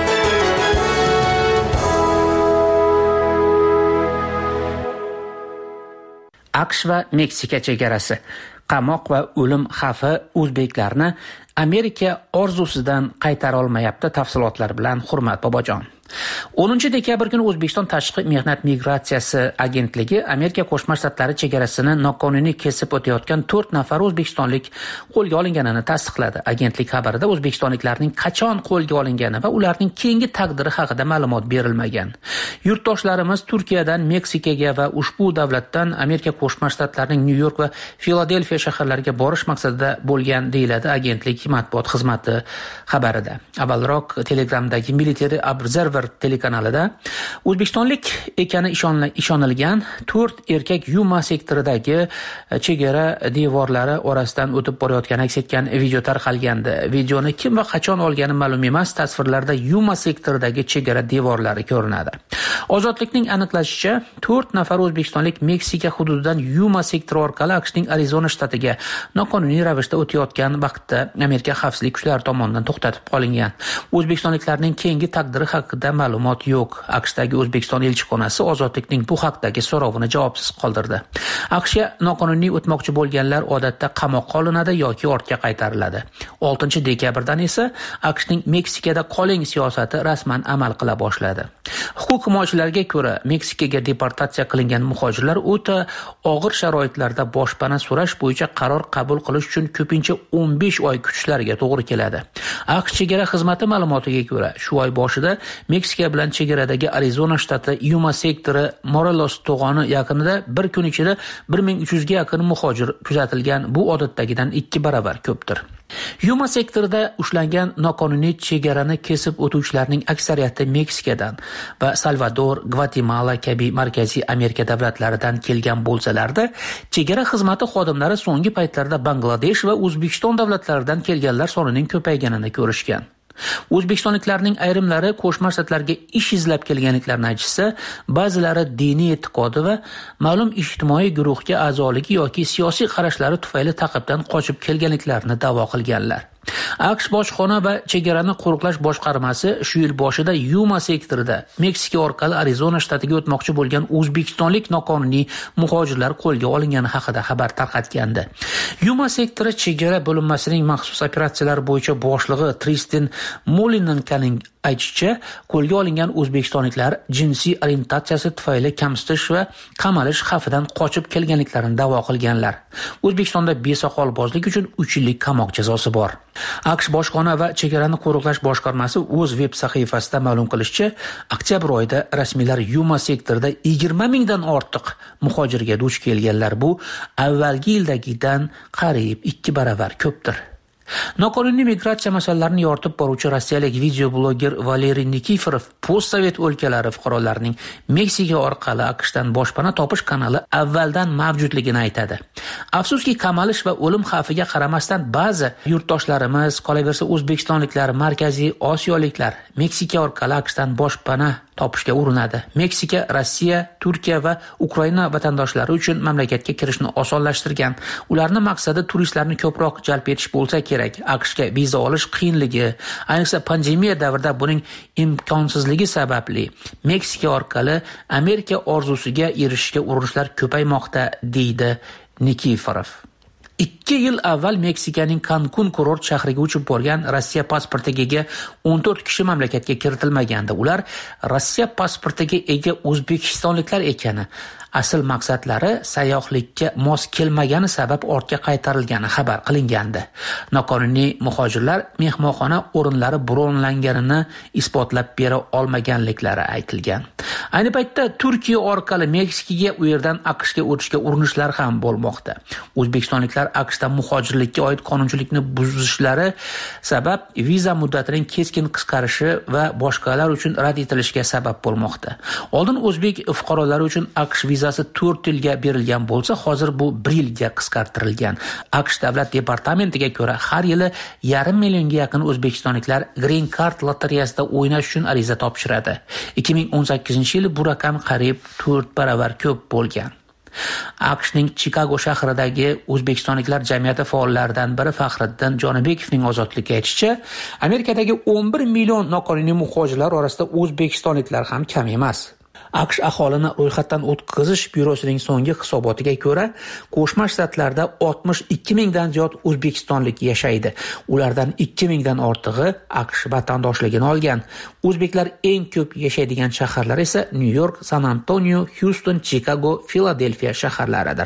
S21: AQSh va Meksika chegarasi. Qamoq va o'lim xavfi o'zbeklarni Amerika orzusidan qaytara olmayapti. Tafsilotlar bilan Hurmat Bobojon. o'ninchi dekabr kuni O'zbekiston Tashqi mehnat migratsiyasi agentligi Amerika Qo'shma Shtatlari chegarasini noqonuniy kesib o'tayotgan to'rt nafar o'zbekistonlik qo'lga olinganini tasdiqladi. Agentlik xabarida o'zbekistonliklarning qachon qo'lga olingani va ularning keyingi taqdiri haqida ma'lumot berilmagan. Yurtdoshlarimiz Turkiyadan Meksikaga va ushbu davlatdan Amerika Qo'shma Shtatlarining Nyu-York va Filadelfiya shaharlariga borish maqsadida bo'lgan, deyiladi agentlik matbuot xizmati xabarida. Avvalroq Telegramdagi Military Observer telekanalida O'zbekistonlik ekani ishonilgan to'rt erkak Yuma sektoridagi chegara devorlari orasidan o'tib borayotgani aks etgan video tarqalgandi. Videoni kim va qachon olgani ma'lum emas. Tasvirlarda Yuma sektoridagi chegara devorlari ko'rinadi. Ozodlikning aniqlashicha, to'rt nafar o'zbekistonlik Meksika hududidan Yuma sektori orqali AQShning Arizona shtatiga noqonuniy ravishda o'tayotgan vaqtda Amerika xavfsizlik kuchlari tomonidan to'xtatib qolingan. O'zbekistonliklarning keyingi taqdiri haqida ma'lumot yo'q. AQShdagi O'zbekiston elchixonasi ozodlikning bu haqdagi so'rovini javobsiz qoldirdi. AQShga noqonuniy o'tmoqchi bo'lganlar odatda qamoqqa olinadi yoki ortga qaytariladi. oltinchi dekabrdan esa AQShning Meksikada qoling siyosati rasman amal qila boshladi. Huquq himoyachilarga ko'ra, Meksikaga deportatsiya qilingan muhojirlar o'ta og'ir sharoitlarda boshpana so'rash bo'yicha qaror qabul qilish uchun ko'pincha o'n besh oy kutishlariga to'g'ri keladi. AQSh chegara xizmati ma'lumotiga ko'ra, shu oy boshida Meksika bilan chegaradagi Arizona shtati Yuma sektori Morelos to'g'oni yaqinida bir kun ichida bir ming uch yuz ga yaqin muhojir kuzatilgan. Bu odatdagidan ikki baravar ko'pdir. Yuma sektorida ushlangan noqonuniy chegarani kesib o'tuvchilarning aksariyati Meksikadan va Salvador, Gvatemala kabi Markaziy Amerika davlatlaridan kelgan bo'lsalarda, chegara xizmati xodimlari so'nggi paytlarda Bangladesh va O'zbekiston davlatlaridan kelganlar sonining ko'payganini ko'rishgan. O'zbekistonliklarning ayrimlari Qo'shma Shtatlarga ish izlab kelganliklarini aytishsa, ba'zilari diniy e'tiqodi va ma'lum ijtimoiy guruhga a'zoligi yoki siyosiy qarashlari tufayli ta'qibdan qochib kelganliklarini da'vo qilganlar. AQSh bojxona va chegarani qo'riqlash boshqarmasi shu yil boshida Yuma sektorida Meksika orqali Arizona shtatiga o'tmoqchi bo'lgan o'zbekistonlik noqonuniy muhojirlar qo'lga olingani haqida xabar tarqatgandi. Yuma sektori chegara bo'linmasining maxsus operatsiyalar bo'yicha boshlig'i Tristin Molinenkoning aytishicha, qo'lga olingan o'zbekistonliklar jinsiy orientatsiyasi tufayli kamsitish va qamalish xavfidan qochib kelganliklarini da'vo qilganlar. O'zbekistonda besoqolbozlik uchun uch yillik qamoq jazosi bor. AQSh bojxona va chegarani qo'riqlash boshqarmasi o'z veb sahifasida ma'lum qilishicha, oktyabr oyida rasmiylar Yuma sektorida yigirma mingdan ortiq muhojirga duch kelganlar. Bu avvalgi yildagidan qariyb ikki baravar ko'pdir. Noqonuniy migratsiya masalalarini yoritib boruvchi rossiyalik videobloger Valeriy Nikiforov postsovet o'lkalari fuqarolarining Meksika orqali AQShdan boshpana topish kanali avvaldan mavjudligini aytadi. Afsuski, qamalish va o'lim xavfiga qaramasdan ba'zi yurtdoshlarimiz, qolaversa o'zbekistonliklar, markaziy osiyoliklar Meksika orqali AQShdan boshpana topishga urinadi. Meksika, Rossiya, Turkiya va Ukraina vatandoshlari uchun mamlakatga kirishni osonlashtirgan. Ularning maqsadi turistlarni ko'proq jalb etish bo'lsa kerak. AQShga viza olish qiyinligi, ayniqsa pandemiya davrida buning imkonsizligi sababli Meksika orqali Amerika orzusiga erishishga urinishlar ko'paymoqda, deydi Nikiforov. ikki yil avval Meksikaning Cancun kurort shahriga uchib borgan Rossiya pasportiga ega o'n to'rt kishi mamlakatga kiritilmagandi. Ular Rossiya pasportiga ega o'zbekistonliklar ekani, asl maqsadlari sayyohlikka mos kelmagani sabab ortga qaytarilgani xabar qilingandi. Noqonuniy muhojirlar mehmonxona o'rinlari bronlanganini isbotlab bera olmaganliklari aytilgan. Ayni paytda Turkiya orqali Meksikaga, u yerdan AQShga o'tishga urinishlar ham bo'lmoqda. O'zbekistonliklar AQShda muhojirlikka oid qonunchilikni buzishlari sabab viza muddatining keskin qisqarishi va boshqalar uchun rad etilishiga sabab bo'lmoqda. Oldin o'zbek fuqarolari uchun AQSh vizasi to'rt yilga berilgan bo'lsa, hozir bu bir yilga qisqartirilgan. AQSh davlat departamentiga ko'ra, har yili yarim millionga yaqin o'zbekistonliklar Green Card lotereyasida o'ynash uchun ariza topshiradi. ikki ming o'n sakkizinchi yili bu raqam qariyb to'rt baravar ko'p bo'lgan. AQShning Chikago shahridagi o'zbekistonliklar jamiyati faollaridan biri Faxriddin Jonibekovning ozodlikka aytishicha, Amerikadagi o'n bir million noqonuniy muhojirlar orasida o'zbekistonliklar ham kam emas. AQSh aholini ro'yxatdan o'tkazish byurosining so'nggi hisobotiga ko'ra, Qo'shma Shtatlarda oltmish ikki mingdan ziyod o'zbekistonlik yashaydi. Ulardan ikki mingdan ortig'i AQSh vatandoshligini olgan. O'zbeklar eng ko'p yashaydigan shaharlar esa Nyu-York, San Antonio, Houston, Chicago, Filadelfiya shaharlaridir.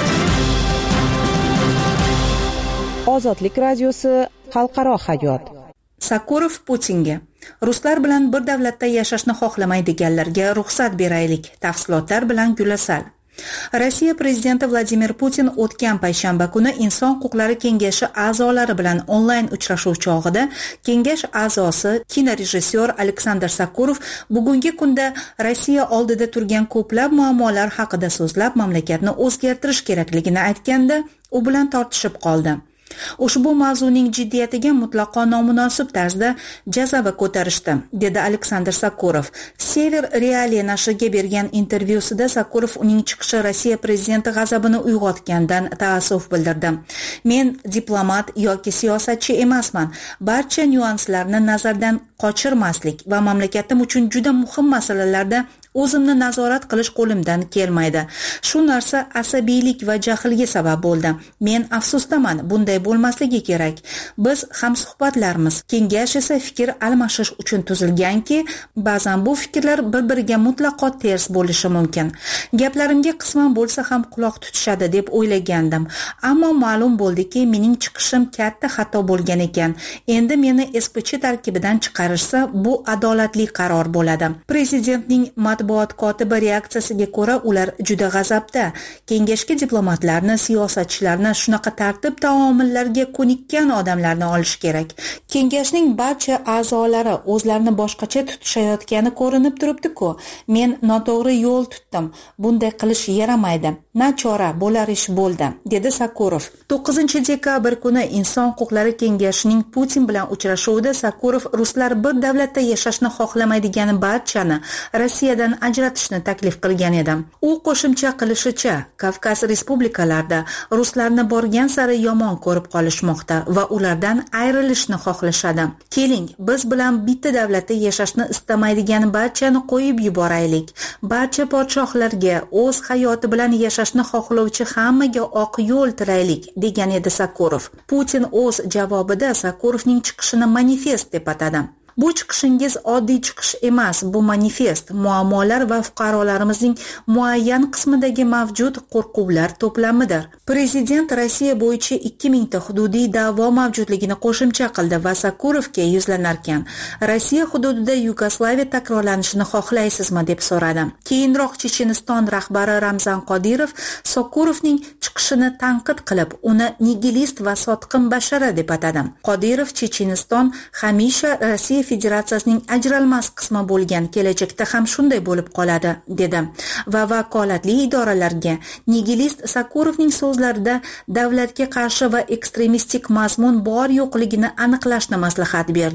S5: Ozodlik radiosi xalqaro hayot.
S16: Sakurov Putinga: ruslar bilan bir davlatda yashashni xohlamaydiganlarga ruxsat beraylik. Tafsilotlar bilan Gulasal. Rossiya prezidenti Vladimir Putin o'tgan payshanba kuni Inson huquqlari kengashi a'zolari bilan onlayn uchrashuv chog'ida kengash a'zosi kinorejissyor Aleksandr Sakurov bugungi kunda Rossiya oldida turgan ko'plab muammolar haqida so'zlab, mamlakatni o'zgartirish kerakligini aytganda, u bilan tortishib qoldi. Ushbu mavzuning jiddiyatiga mutlaqo nomunosib tarzda jazava ko'tarishdi, dedi Aleksandr Sakurov. Sever Realiya nashriga bergan intervyusida Sakurov uning chiqishi Rossiya prezidenti g'azabini uyg'otgandan taassuf bildirdi. Men diplomat yoki siyosatchi emasman. Barcha nyuanslarni nazardan qochirmaslik va mamlakatim uchun juda muhim masalalarda o'zimni nazorat qilish qo'limdan kelmaydi. Shu narsa asabiylik va jahlga sabab bo'ldi. Men afsusdaman, bunday bo'lmasligi kerak. Biz hamsuhbatlarmiz. Kengash esa fikr almashish uchun tuzilganki, ba'zan bu fikrlar bir-biriga mutlaqo ters bo'lishi mumkin. Gaplarimga qisman bo'lsa ham quloq tutishadi deb o'ylagandim. Ammo ma'lum bo'ldiki, mening chiqishim katta xato bo'lgan ekan. Endi meni S P Ch tarkibidan chiqarishsa, bu adolatli qaror bo'ladi. Prezidentning matbuot kotibi reaksiyasiga ko'ra, ular juda g'azabda. Kengashga diplomatlarni, siyosatchilarni, shunaqa tartib taomillarga ko'nikkan odamlarni olish kerak. Kengashning barcha a'zolari o'zlarini boshqacha tutishayotgani ko'rinib turibdi-ku. Men noto'g'ri yo'l tutdim. Bunday qilish yaramaydi. Nachora, bo'lar ish bo'ldi, dedi Sakurov. to'qqizinchi dekabr kuni Inson huquqlari kengashining Putin bilan uchrashuvida Sakurov ruslar bir davlatda yashashni xohlamaydigan barchani Rossiyadan ajratishni taklif qilgan edi. U qo'shimcha qilishicha, Kavkaz respublikalarida ruslarni borgan sari yomon ko'rib qolishmoqda va ulardan ayrilishni xohlashadi. Keling, biz bilan bitta davlatda yashashni istamaydigan barchani qo'yib yuboraylik. Barcha podshohlarga o'z hayoti bilan yashashni xohlovchi hammaga oq yo'l tilaylik, degan edi Sakurov. Putin o'z javobida Sakurovning chiqishini manifest deb atadi. Bu chiqishingiz oddiy chiqish emas, bu manifest, muammolar va fuqarolarimizning muayyan qismidagi mavjud qo'rquvlar to'plamidir. Prezident Rossiya bo'yicha ikki mingta hududiy da'vo mavjudligini qo'shimcha qildi va Sakurovga yuzlanarkan, Rossiya hududida Yugoslaviya takrorlanishini xohlaysizmi deb so'radi. Keyinroq Checheniston rahbari Ramzan Qodirov Sakurovning chiqishini tanqid qilib, uni nigilist va sotqin bashara deb atadi. Qodirov Checheniston hamisha Rossiya Federatsiyasining ajralmas qismi bo'lgan, kelajakda ham shunday bo'lib qoladi, dedi va vakolatli idoralarga nigilist Sakurovning so'zlarida davlatga qarshi va ekstremistik mazmun bor yo'qligini aniqlashni maslahat berdi.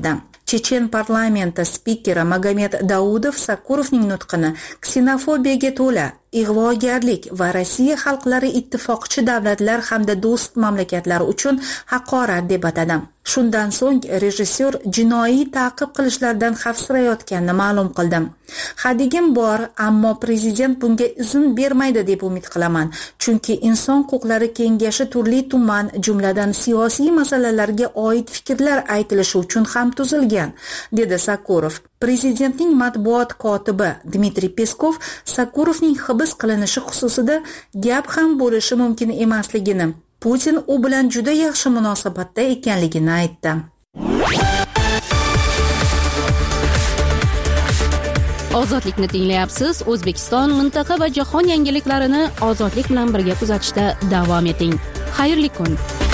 S16: Chechen parlamenti spikeri Magomed Daudov Sakurovning nutqini ksenofobiyaga to'la, ig'vogarlik va Rossiya xalqlari ittifoqchi davlatlar hamda do'st mamlakatlar uchun haqorat deb atadi. Shundan so'ng rejissyor jinoiy ta'qib qilishlardan xavfsirayotganini ma'lum qildi. Hadigim bor, ammo prezident bunga izn bermaydi deb umid qilaman, chunki Inson huquqlari kengashi turli tuman, jumladan siyosiy masalalarga oid fikrlar aytilishi uchun ham tuzilgan, dedi Sakurov. Prezidentning matbuot kotibi Dmitriy Peskov Sakurovning hibs qilinishi xususida gap ham bo'lishi mumkin emasligini, Putin u bilan juda yaxshi munosabatda ekanligini aytdi.
S1: Ozodlikni tinglayapsiz. O'zbekiston, mintaqa va jahon yangiliklarini ozodlik bilan birga kuzatishda davom eting. Xayrli kun.